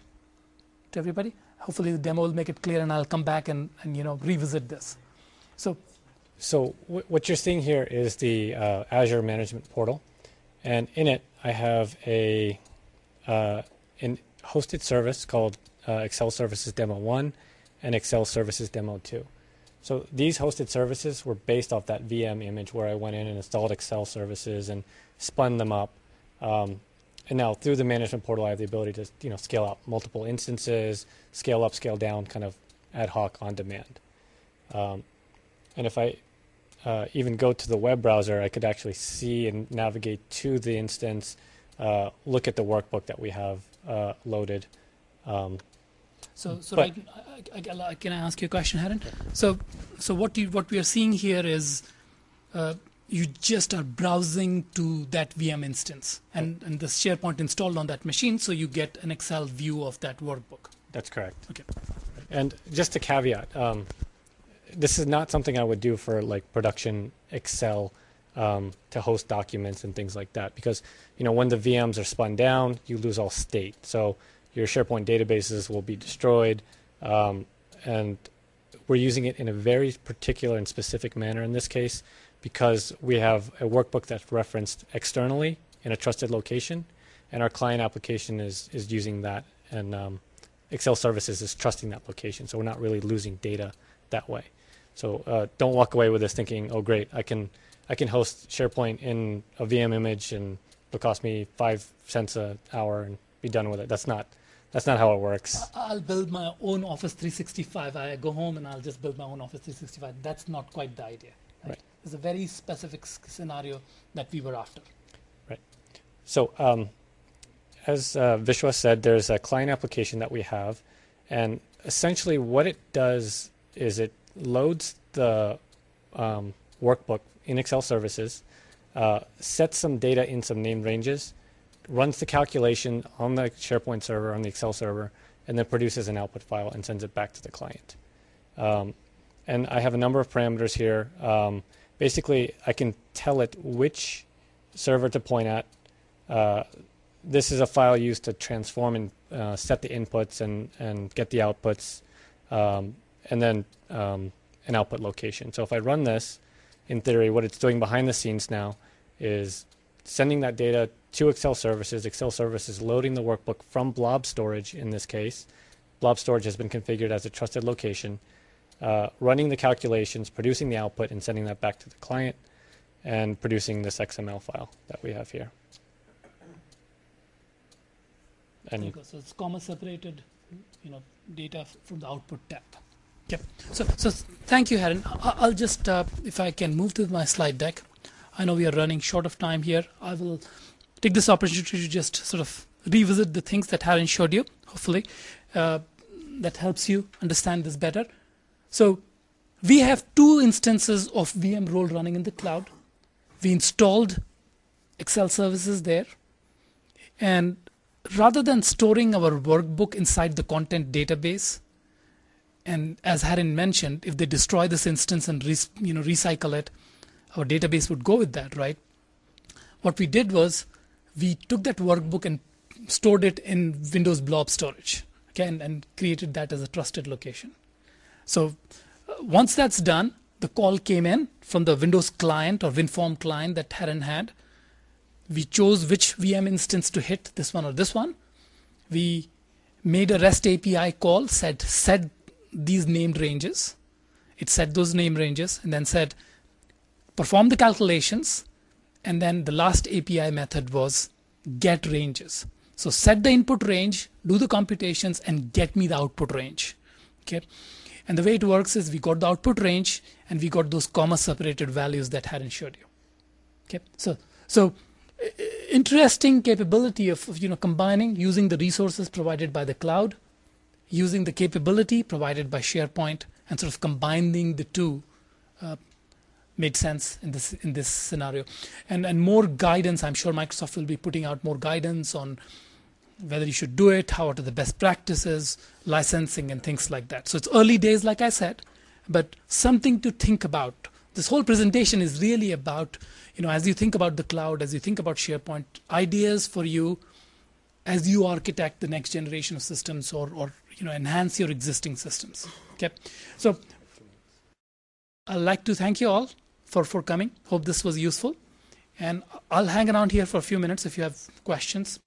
to everybody? Hopefully the demo will make it clear, and I'll come back and, and you know, revisit this. So, so w what you're seeing here is the uh, Azure Management Portal, and in it I have a uh, an hosted service called uh, Excel Services Demo one and Excel Services Demo two. So these hosted services were based off that V M image where I went in and installed Excel services and spun them up. Um, and now through the management portal, I have the ability to you know scale out multiple instances, scale up, scale down, kind of ad hoc on demand. Um, and if I uh, even go to the web browser, I could actually see and navigate to the instance, uh, look at the workbook that we have uh, loaded. Um, So, so But- right, I, I, I, can I ask you a question, Haran? So, so what you what we are seeing here is uh, you just are browsing to that V M instance, and and the SharePoint installed on that machine, so you get an Excel view of that workbook. That's correct. Okay. And just a caveat, um, this is not something I would do for like production Excel um, to host documents and things like that, because you know when the V Ms are spun down, you lose all state. So your SharePoint databases will be destroyed, um, and we're using it in a very particular and specific manner in this case, because we have a workbook that's referenced externally in a trusted location, and our client application is is using that, and um, Excel Services is trusting that location, so we're not really losing data that way. So uh, don't walk away with this thinking, oh great, I can I can host SharePoint in a V M image and it'll cost me five cents an hour and be done with it. That's not that's not how it works. I'll build my own Office three sixty-five. I go home and I'll just build my own Office three sixty-five. That's not quite the idea. Right? Right. It's a very specific s- scenario that we were after. So um, as uh, Vishwa said, there's a client application that we have, and essentially what it does is it loads the um, workbook in Excel Services, uh, sets some data in some named ranges, runs the calculation on the SharePoint server, on the Excel server, and then produces an output file and sends it back to the client. Um, and I have a number of parameters here. Um, basically, I can tell it which server to point at. Uh, this is a file used to transform and uh, set the inputs and, and get the outputs, um, and then um, an output location. So if I run this, in theory, what it's doing behind the scenes now is sending that data to Excel Services. Excel Services loading the workbook from blob storage in this case. Blob storage has been configured as a trusted location, uh, running the calculations, producing the output, and sending that back to the client, and producing this X M L file that we have here. And There you go. So it's comma separated, you know, data f- from the output tab. Okay. So, so thank you, Haran. I- I'll just, uh, if I can move to my slide deck. I know we are running short of time here. I will take this opportunity to just sort of revisit the things that Haran showed you. Hopefully, uh, that helps you understand this better. So, we have two instances of V M role running in the cloud. We installed Excel services there, and rather than storing our workbook inside the content database, and as Haran mentioned, if they destroy this instance and re- you know recycle it, our database would go with that, right? What we did was we took that workbook and stored it in Windows blob storage, okay, and, and created that as a trusted location. So uh, once that's done, the call came in from the Windows client or WinForm client that Haran had. We chose which V M instance to hit, this one or this one. We made a REST A P I call, said set these named ranges. It set those name ranges and then said perform the calculations, and then the last A P I method was get ranges. So set the input range, do the computations, and get me the output range. Okay, and the way it works is we got the output range and we got those comma separated values that Haran showed you. Okay, so so interesting capability of, of you know combining using the resources provided by the cloud using the capability provided by SharePoint and sort of combining the two uh, made sense in this in this scenario. And and more guidance, I'm sure Microsoft will be putting out more guidance on whether you should do it, how are the best practices, licensing and things like that. So it's early days, like I said, but something to think about. This whole presentation is really about, you know, as you think about the cloud, as you think about SharePoint, ideas for you as you architect the next generation of systems, or, or you know, enhance your existing systems. Okay, so I'd like to thank you all for, for coming. Hope this was useful. And I'll hang around here for a few minutes if you have questions.